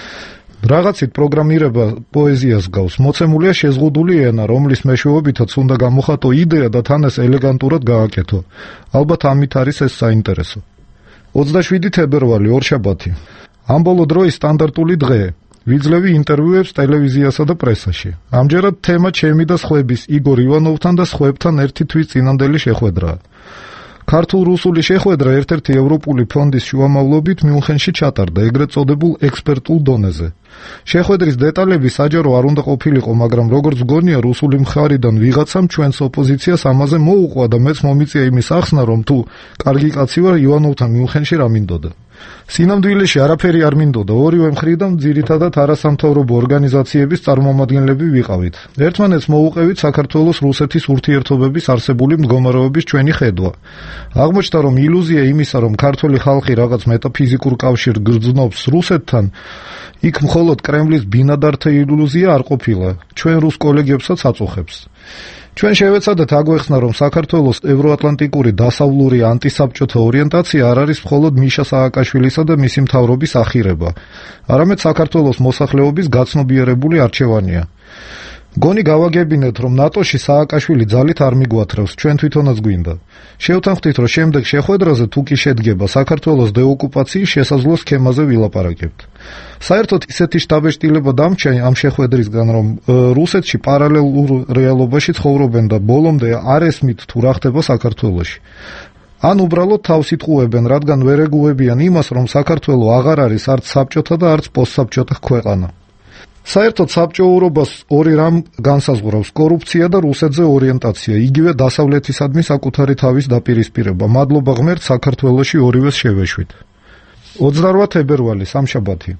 [SPEAKER 6] რაღაცით პროგრამირება პოეზიას გავს. მოცემულია შეზღუდული ენა, რომლის მეშვეობითაც უნდა გამოხატო იდეა და თან ეს ელეგანტურად გააკეთო. ალბათ ამით არის ეს საინტერესო. ოცდაშვიდი თებერვალი, ორშაბათი. ამ ბოლო დროის სტანდარტული დღე. ვიძლევი ინტერვიუებს ტელევიზიასა და პრესაში. ამჯერად თემა ჩემი და სხვების, იგორ ივანოვთან და სხვებთან ერთი თვის წინანდელი შეხვედრაა. ქართულ-რუსული შეხვედრა ერთ-ერთი ევროპული ფონდის შუამავლობით მიუნხენში ჩატარდა, ეგრეთ წოდებულ ექსპერტულ დონეზე. შეხვედრის დეტალები საჯარო არ უნდა ყოფილიყო, მაგრამ როგორც გონია, რუსული მხარიდან ვიღაცამ ჩვენს ოპოზიციას ამაზე მოუყვა და მეც მომიწია იმის ახსნა, რომ თუ კარგი კაცი ვარ, ივანოვთან მიუნხენში რა მინდოდა. სინამდვილეში არაფერი არ მინდოდა, ორივე მხრიდან ძირითადად არასამთავრობო ორგანიზაციების წარმომადგენლები ვიყავით. ერთმანეთს მოუყევით საქართველოს რუსეთის ურთიერთობების არსებული მდგომარეობის ჩვენი ხედვა. აღმოჩნდა, რომ ილუზია იმისა, რომ ქართველი ხალხი რაღაც მეტაფიზიკურ კავშირს გრძნობს რუსეთთან, იქ მხოლოდ კრემლის ბინადართა ილუზია არ ყოფილა, ჩვენ რუს კოლეგებსაც აწუხებს. ჩვენ შევეცადეთ აგვეხსნა, რომ საქართველოს ევროატლანტიკური დასავლური ანტისაბჭოთა ორიენტაცია არ არის მხოლოდ მიშა სააკაშვილისა და მისი მთავრობის ახირება, არამედ საქართველოს მოსახლეობის გაცნობიერებული არჩევანია. გონი გავაგებინეთ, რომ ნატოში სააკაშვილი ძალით არ მიგვათრევს, ჩვენ თვითონაც გვინდა. შევთანხმდით, რომ შემდეგ შეხვედრაზე თუ კი შედგება საქართველოს დეოკუპაციის შესაძლო სქემაზე ვილაპარაკებთ. საერთოდ ისეთი შთაბეჭდილება დამჩა ამ შეხვედრისგან, რომ რუსეთში პარალელურ რეალობაში ცხოვრობენ და ბოლომდე არ ესმით თუ რა ხდება საქართველოში. ან უბრალოდ თავს იტყუებენ, რადგან ვერ ეგუებიან იმას, რომ საქართველო აღარ არის არც საბჭოთა და არც პოსტსაბჭოთა ქვეყანა. საერთოდ საბჭოურობას ორი რამ განსაზღვრავს: კორუფცია და რუსეთზე ორიენტაცია, იგივე დასავლეთისადმი საკუთარი თავის დაპირისპირება. მადლობა ღმერთს, საქართველოში ორივეს შევეშვით. ოცდარვა თებერვალი, სამშაბათი.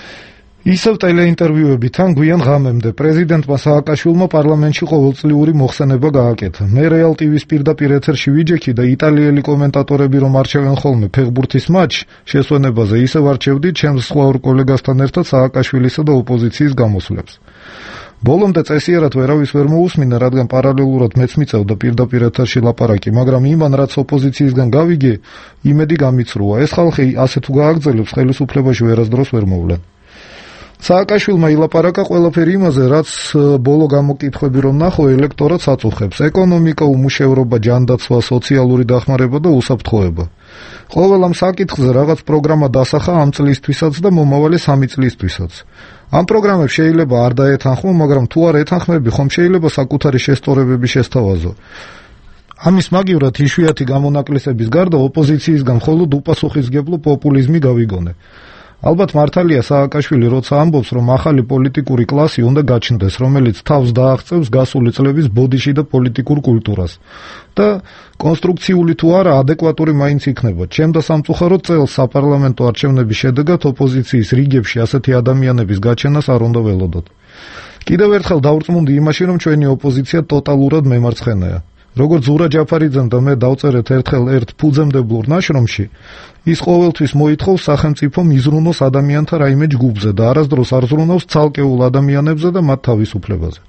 [SPEAKER 6] ისევ ტელეინტერვიუები თან გვიან ღამემდე პრეზიდენტმა სააკაშვილმა პარლამენტში ყოველწლიური მოხსენება გააკეთა. მე რეალ ტივის პირდაპირ ეთერში ვიჯექი და იტალიელი კომენტატორები რომ არჩევენ ხოლმე ფეხბურთის მატჩ შესვენებაზე, ისევ არჩევდი ჩემს სხვა ორ კოლეგასთან ერთად სააკაშვილისა და ოპოზიციის გამოსვლებს. ბოლომდე წესიერად ვერავის ვერ მოусმინა, რადგან პარალელურად მეც მიწევდა პირდაპირ ეთერში ლაპარაკი, მაგრამ იმან რაც ოპოზიციისგან გავიგე, იმედი გამიცრუა. ეს ხალხი ასე თუ გააგრძელებს, ხელისუფლებაში ვერასდროს ვერ მოვლენ. სააკაშვილმა ილაპარაკა ყველაფერი იმაზე, რაც ბოლო გამოკითხვები რომ ნახო, ელექტორატს აწუხებს: ეკონომიკა, უმუშევრობა, ჯანდაცვა, სოციალური დახმარება და უსაფრთხოება. ყოველ ამ საკითხზე რაღაც პროგრამა დასახა ამ წლისთვისაც და მომავალი სამი წლისთვისაც. ამ პროგრამებს შეიძლება არ დაეთანხმო, მაგრამ თუ არ ეთანხმები, ხომ შეიძლება საკუთარი შესწორებები შესთავაზო. ამის მაგივრად იშვიათი გამონაკლისების გარდა ოპოზიციისგან მხოლოდ უპასუხისმგებლო პოპულიზმი გავიგონე. ალბათ მართალია სააკაშვილი როცა ამბობს, რომ ახალი პოლიტიკური კლასი უნდა გაჩნდეს, რომელიც თავს დააღწევს გასული წლების ბოდიში და პოლიტიკურ კულტურას. და კონსტრუქციული თუ არა, ადეკვატური მაინც იქნება. ჩემ და სამწუხაროდ წელს საპარლამენტო არჩევნების შედეგად ოპოზიციის რიგებში ასეთი ადამიანების გაჩენას არ უნდა ველოდოთ. კიდევ ერთხელ დავრწმუნდი იმაში, რომ ჩვენი ოპოზიცია ტოტალურად მემარცხენეა. როგორც ზურა ჯაფარიძემ და მე დავწერეთ ერთხელ ერთ ფუძემდებლურ ნაშრომში, ის ყოველთვის მოითხოვს სახელმწიფომ იზრუნოს ადამიანთა რაიმე ჯგუფზე და არასდროს არ ზრუნავს ცალკეულ ადამიანებზე და მათ თავისუფლებაზე.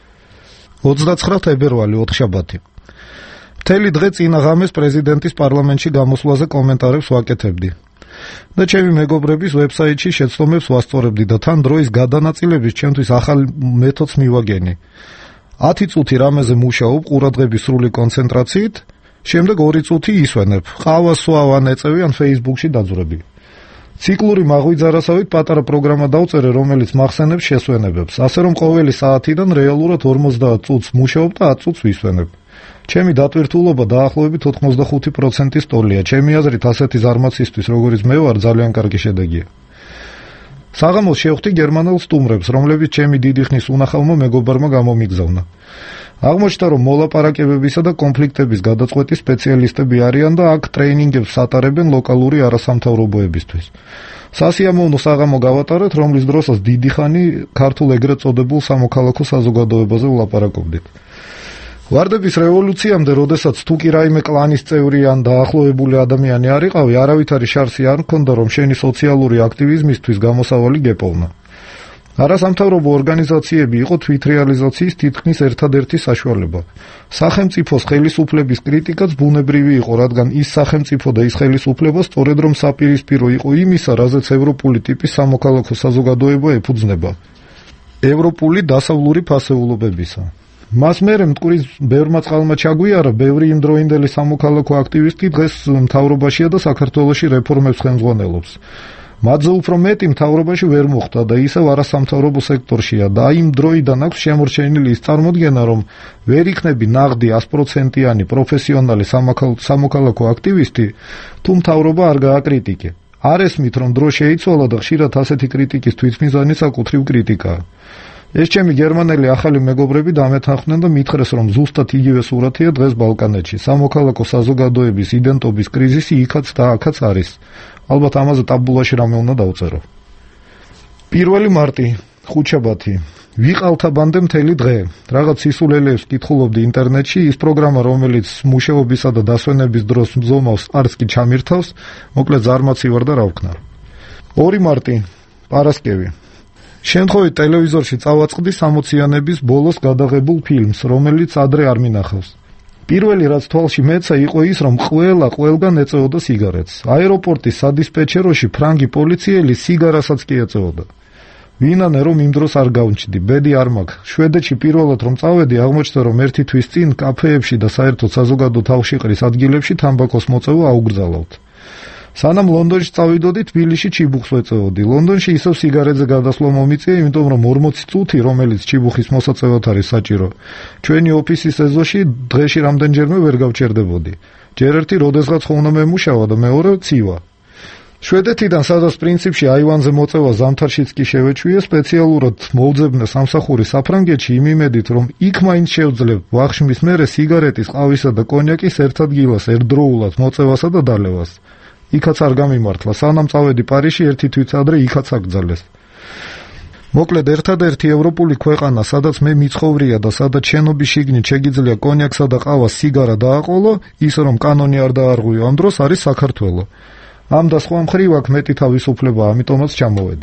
[SPEAKER 6] ოცდაცხრა თებერვალი, ოთხშაბათი. მთელი დღე წინა ღამეს პრეზიდენტის პარლამენტში გამოსვლაზე კომენტარებს ვაკეთებდი. და ჩემი მეგობრების ვებსაიტში შეცდომებს ვასწორებდი და თან დროის გადანაწილების ჩემთვის ახალ მეთოდს მივაგენი. ათი წუთი რამეზე მუშაობ ყურადღების სრული კონცენტრაციით, შემდეგ ორი წუთი ისვენებ, ყავას სვავ ან ეწევი ან Facebook-ში დაძვრები. ციკლური მაღვიძარასავით პატარა პროგრამა დავწერე, რომელიც მახსენებს შესვენებებს, ასე რომ ყოველი საათიდან რეალურად ორმოცდაათ წუთს მუშაობ და ათ წუთს ვისვენებ. ჩემი დატვირთულობა დაახლოებით ოცდახუთი პროცენტის ტოლია. ჩემი აზრით ასეთი ზარმაცისთვის, როგორც მე ვარ, ძალიან კარგი შედეგია. საღამოს შევხვდი გერმანელ სტუმრებს, რომლებიც ჩემი დიდი ხნის უნახავმა მეგობარმა გამომიგზავნა. აღმოჩნდა, რომ მოლაპარაკებებისა და კონფლიქტების გადაწყვეტის სპეციალისტები არიან და აქ ტრეინინგებს ატარებენ ლოკალური არასამთავრობოებისთვის. სასიამოვნო საღამო გავატარეთ, რომლის დროსაც დიდი ხანი ქართულ ეგრეთ წოდებულ სამოქალაქო საზოგადოებაზე ვლაპარაკობდით. ვარდების რევოლუციამდე, როდესაც თუ კი რაიმე კლანის წევრი ან დაახლოებული ადამიანი არ იყავი, არავითარი შარსი არ მქონდა, რომ შენი სოციალური აქტივიზმისთვის გამოსავალი გეპოვნა. არასამთავრობო ორგანიზაციები იყო თვითრეალიზაციის თითქმის ერთადერთი საშუალება. სახელმწიფოს ხელისუფლების კრიტიკაც ბუნებრივი იყო, რადგან ის სახელმწიფო და ის ხელისუფლება სწორედ რომ საპირისპირო იყო იმისა, რაზეც ევროპული ტიპის სამოქალაქო საზოგადოება ეფუძნება. ევროპული დასავლური ფასეულობებისა. მას მერე მტკვრის ბევრმა წყალმა ჩაგვიარა, ბევრი იმდროინდელი სამოქალაქო აქტივისტი დღეს მთავრობაშია და საქართველოში რეფორმებს ხელმძღვანელობს. მათზე უფრო მეტი მთავრობაში ვერ მოხვდა და ისევ არასამთავრობო სექტორშია და იმ დროიდან აქვს შემორჩენილი ის წარმოდგენა, რომ ვერ იქნები ნაღდი ასპროცენტიანი პროფესიონალი სამოქალაქო აქტივისტი, თუ მთავრობა არ გააკრიტიკე. არ ესმით, რომ დრო შეიცვალა და ხშირად ასეთი კრიტიკის თვითმიზანი საკუთრივ კრიტიკაა. ეს ჩემი გერმანელი ახალი მეგობრები დამეთანხმდნენ და მითხრეს, რომ ზუსტად იგივე სურათია დღეს ბალკანეთში. სამოქალაქო საზოგადოების იდენტობის კრიზისი იქაც და აქაც არის. ალბათ ამაზე ტაბულაში რამე უნდა დავწერო. პირველი მარტი, ხუთშაბათი. ვიყალთა ბანდე მთელი დღე. რაღაც სისულელეებს კითხულობდი ინტერნეტში, ის პროგრამა, რომელიც მუშაობისა და დასვენების დროს მზომავს, არც კი ჩამირთავს, მოკლედ ზარმაცი ვარ და რა ვქნა. ორი მარტი, პარასკევი. შემთხვევით ტელევიზორში წავაწყდი სამოციანების ბოლოს გადაღებულ ფილმს, რომელიც ადრე არ მინახავს. პირველი რაც თვალში მეცა იყო ის, რომ ყველა ყველგან ეწეოდა სიგარეტს. აეროპორტის სადისპეჩეროში ფრანგი პოლიციელი სიგარასაც კი ეწეოდა. ვინანე რომ იმ დროს არ გავმჩდი, ბედი არ მაქვს. შვედეთში პირველად რომ წავედი, აღმოჩნდა რომ ერთი თვის წინ კაფეებში და საერთოდ საზოგადო თავშიყრის ადგილებში თამბაქოს მოწევა აუგრძალავთ. სანამ ლონდონში წავიდოდი, თბილისში ჩიბუხს ვეწეოდი. ლონდონში ისევ სიგარეტზე გადასვლა მომიწია, იმიტომ რომ ორმოცი წუთი, რომელიც ჩიბუხის მოსაწევად არის საჭირო, ჩვენი ოფისის ეზოში დღეში რამდენჯერმე ვერ გავჩერდებოდი. ჯერ ერთი როდესღაც ხოვნა მემუშავა და მეორე ცივა. შვედეთიდან, სადაც პრინციპში აივანზე მოწევა ზამთარშიც კი შევეჩვია, სპეციალურად მოვძებნა სამსახური საფრანგეთში იმ იმედით, რომ იქ მაინც შევძლებთ ვახშმის მერე სიგარეტის, ყავისა და კონიაკის ერთ ადგილას, ერთდროულად მოწევასა და დალევას. იქაც არ გამიმართლა. სანამ წავედი პარიზში, ერთი თვით ადრე იქაც აკრძალეს. მოკლედ, ერთადერთი ევროპული ქვეყანა, სადაც მე მიცხოვრია და სადაც შენობის შიგნით შეგიძლია კონიაკსა და ყავას სიგარა დააყოლო, ისე რომ კანონი არ დაარღვიო ამ დროს, არის საქართველო. ამ და სხვა მხრივ აქ მეტი თავისუფლება, ამიტომაც ჩამოვედი.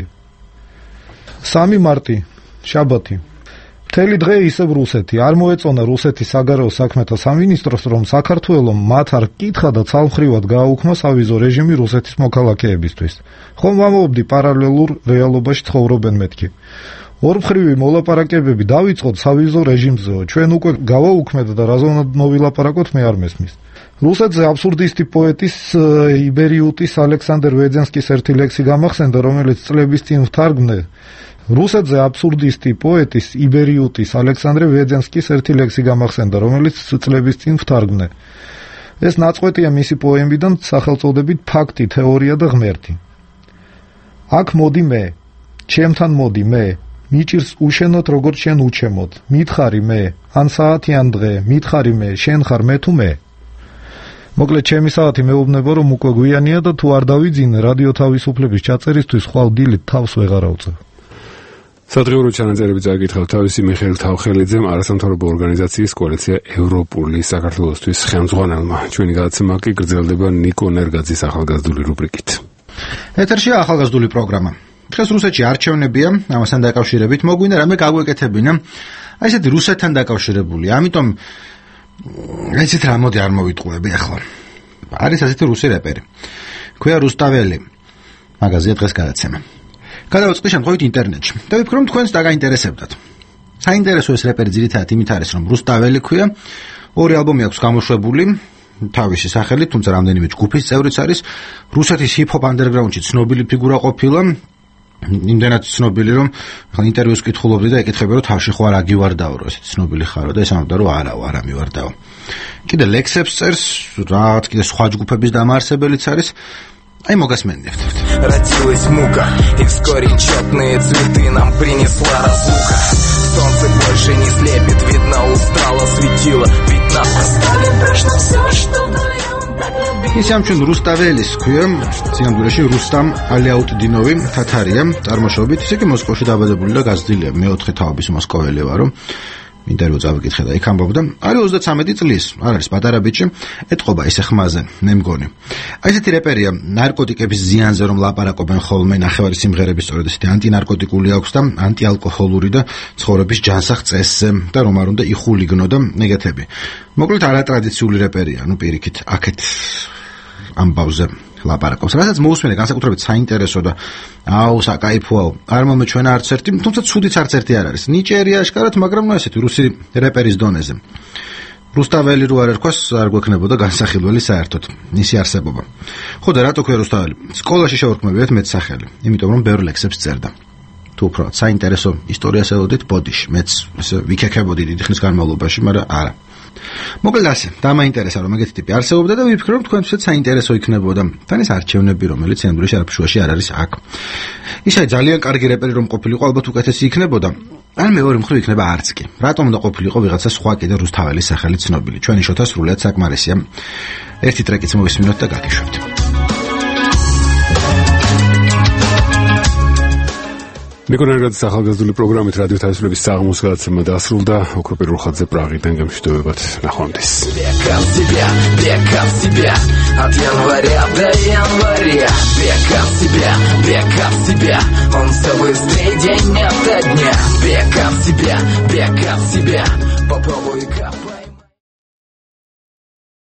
[SPEAKER 6] სამი მარტი, შაბათი. მთელი დღე ისევ რუსეთი. არ მოეწონა რუსეთის საგარეო საქმეთა სამინისტროს, რომ საქართველომ მათ არ კითხა და ცალმხრივად გააუქმა სავიზო რეჟიმი რუსეთის მოქალაქეებისთვის. ხომ ვამბობდი პარალელურ რეალობაში ცხოვრობენ მეთქი. ორმხრივი მოლაპარაკებები დავიწყოთ სავიზო რეჟიმზეო. ჩვენ უკვე გავაუქმეთ და რაზონად მოვილაპარაკოთ, მე არ მესმის. რუსეთზე აბსურდისტი პოეტის იბერიუტის ალექსანდრ ვეძენსკის ერთი ლექსი გამახსენდა, რომელიც წლების წინ ვთარგმნე. რუსეთზე აბსურდისტი პოეტის იბერიუტის ალექსანდრ ვეძენსკის ერთი ლექსი გამახსენდა, რომელიც წლების წინ ვთარგმნე. ეს ნაწყვეტია მისი პოემიდან სახელწოდებით ფაქტი, თეორია და ღმერთი. აქ მოდი მე, ჩემთან მოდი მე, მიჭირს უშენოთ როგორც შენ უჩემოთ, მითხარი მე, ან საათი ან დღე, მითხარი მე, შენ ხარ მე თუ მე. მოკლედ ჩემი საათი მეუბნება, რომ უკვე გვიანია და თუ არ დავიძინე რადიო თავისუფლების ჩაწერისთვის ხვალ დილით თავს ვეღარ ავწევ.
[SPEAKER 1] სადღეურო ჩანაწერები წაიკითხავთ თავისი მიხეილ თავხელიძემ, არასამთავრობო ორგანიზაციის კოალიცია ევროპული საქართველოსთვის ხელმძღვანელმა. ჩვენი გადაცემა კი გრძელდება ნიკო ნერგაძის ახალგაზრდული რუბრიკით.
[SPEAKER 7] ეთერშია ახალგაზრდული პროგრამა. დღეს რუსეთში არჩევნებია, ამასთან დაკავშირებით მოგვინდა რამე გაგვეკეთებინა. აი ესეთი რუსეთთან დაკავშირებული. ამიტომ ესეთ რამოდი არ მოვიტყუები ახლა. არის ასეთი რუსი რეპერი. ქვია რუსტაველი. მაგაზია დღეს გადაცემა. გადავაწყდი შემთხვევით ინტერნეტში და ვიფიქრე, რომ თქვენს დაგაინტერესებდათ. საინტერესო ეს რეპერი ძირითადად იმით არის, რომ რუსტაველი ქვია, ორი ალბომი აქვს გამოშვებული თავისი სახელით, თუმცა რამდენიმე ჯგუფის წევრიც არის. რუსეთის ჰიპ-ჰოპ ანდერგრაუნდში ცნობილი ფიგურა ყოფილა, იმდენად ცნობილი, რომ ახლა ინტერვიუს კითხულობდი და ეკითხები, რომ თავში ხო არ აგივარდაო, რომ ესეთი ცნობილი ხარო და ეს ამბობდა, რომ არაო, არ ამივარდაო. კიდე ლექსებს წერს, რაღაც კიდე სხვა ჯგუფების დამაარსებელიც არის. აი მოგასმენთ.
[SPEAKER 20] Родилась мука, и вскоре четные цветы нам принесла разлука. Солнце больше не слепит, видно устало светило, ведь нас оставит точно все, что вдвоем так любили.
[SPEAKER 7] ისე ამ ჩვენ რუსტაველის ქვია, სინამდვილეში რუსტამ ალიაუტდინოვი თათარია, წარმოშობით, ისე კი მოსკოვში დაბადებული და გაზრდილია. მეოთხე თაობის მოსკოველი ვარო. ინტერვიუ წავიკითხე და იქ ამბობდა, არის ოცდათვრამეტი წლის, არ არის პატარა ბიჭი, ეთყობა ისე ხმაზე, მე მგონი. აი ესეთი რეპერია, ნარკოტიკების ზიანზე რომ ლაპარაკობენ ხოლმე, ნახევარი სიმღერების სწორედ ესეთი ანტინარკოტიკული აქვს და ანტიალკოჰოლური და ცხოვრების ჯანსაღ წესზე და რომ არ უნდა იხულიგნო და ეგეთები. მოკლედ არატრადიციული რეპერია, ну პირიქით, აქეთ ამბავზე ლაპარაკობს. რასაც მოусმენე განსაკუთრებით საინტერესო და აუ საკაიფოა. არ მომეჩვენა არც ერთი, თუმცა ცუდიც არც ერთი არ არის. ნიჭერია აშკარად, მაგრამ ნუ ესეთი რუსი რეპერის დონეზე. რუსტაველი რო არ ერქვას, არ გვექნებოდა განსახილველი საერთოდ. ისი არსებობა. ხო და რატო ქვია რუსტაველი? სკოლაში შევარქმევიათ მეც სახელი, იმიტომ რომ ბევრ ლექსებს წერდა. თუ უბრალოდ საინტერესო ისტორიას ელოდით, ბოდიში, მეც ესე ვიქექებოდი დიდი ხნის განმავლობაში, მაგრამ არა. მოკლედ ასე, დამაინტერესა რომ ეგეთი ტიპი არსებობდა და ვიფიქრე რომ თქვენთვისაც საინტერესო იქნებოდა. თან ეს არჩევნები, რომელიც სინამდვილეში არაფშუაში არ არის აქ. ისე ძალიან კარგი რეპერი რომ ყოფილიყო, ალბათ უკეთესი იქნებოდა. ან მეორე მხრივ იქნება არც კი. რატომ უნდა ყოფილიყო ვიღაცა სხვა კიდე რუსთაველის სახელი ცნობილი? ჩვენი შოთა სრულიად საკმარისია. ერთი ტრეკიც მოვისმინოთ და გაგიშვებთ.
[SPEAKER 1] მეკონარგაძის ახალგაზრდული პროგრამით რადიო თავისუფლების საღამოს გადაცემა დასრულდა. ოქროპე რუხაძე პრაღიდან გამშვიდობებად, ნახვამდის.
[SPEAKER 20] Века в себя, века в себя, от января до января. Века в себя, века в себя, он все быстрее день ото дня. Века в себя, века в себя, попробуй-ка.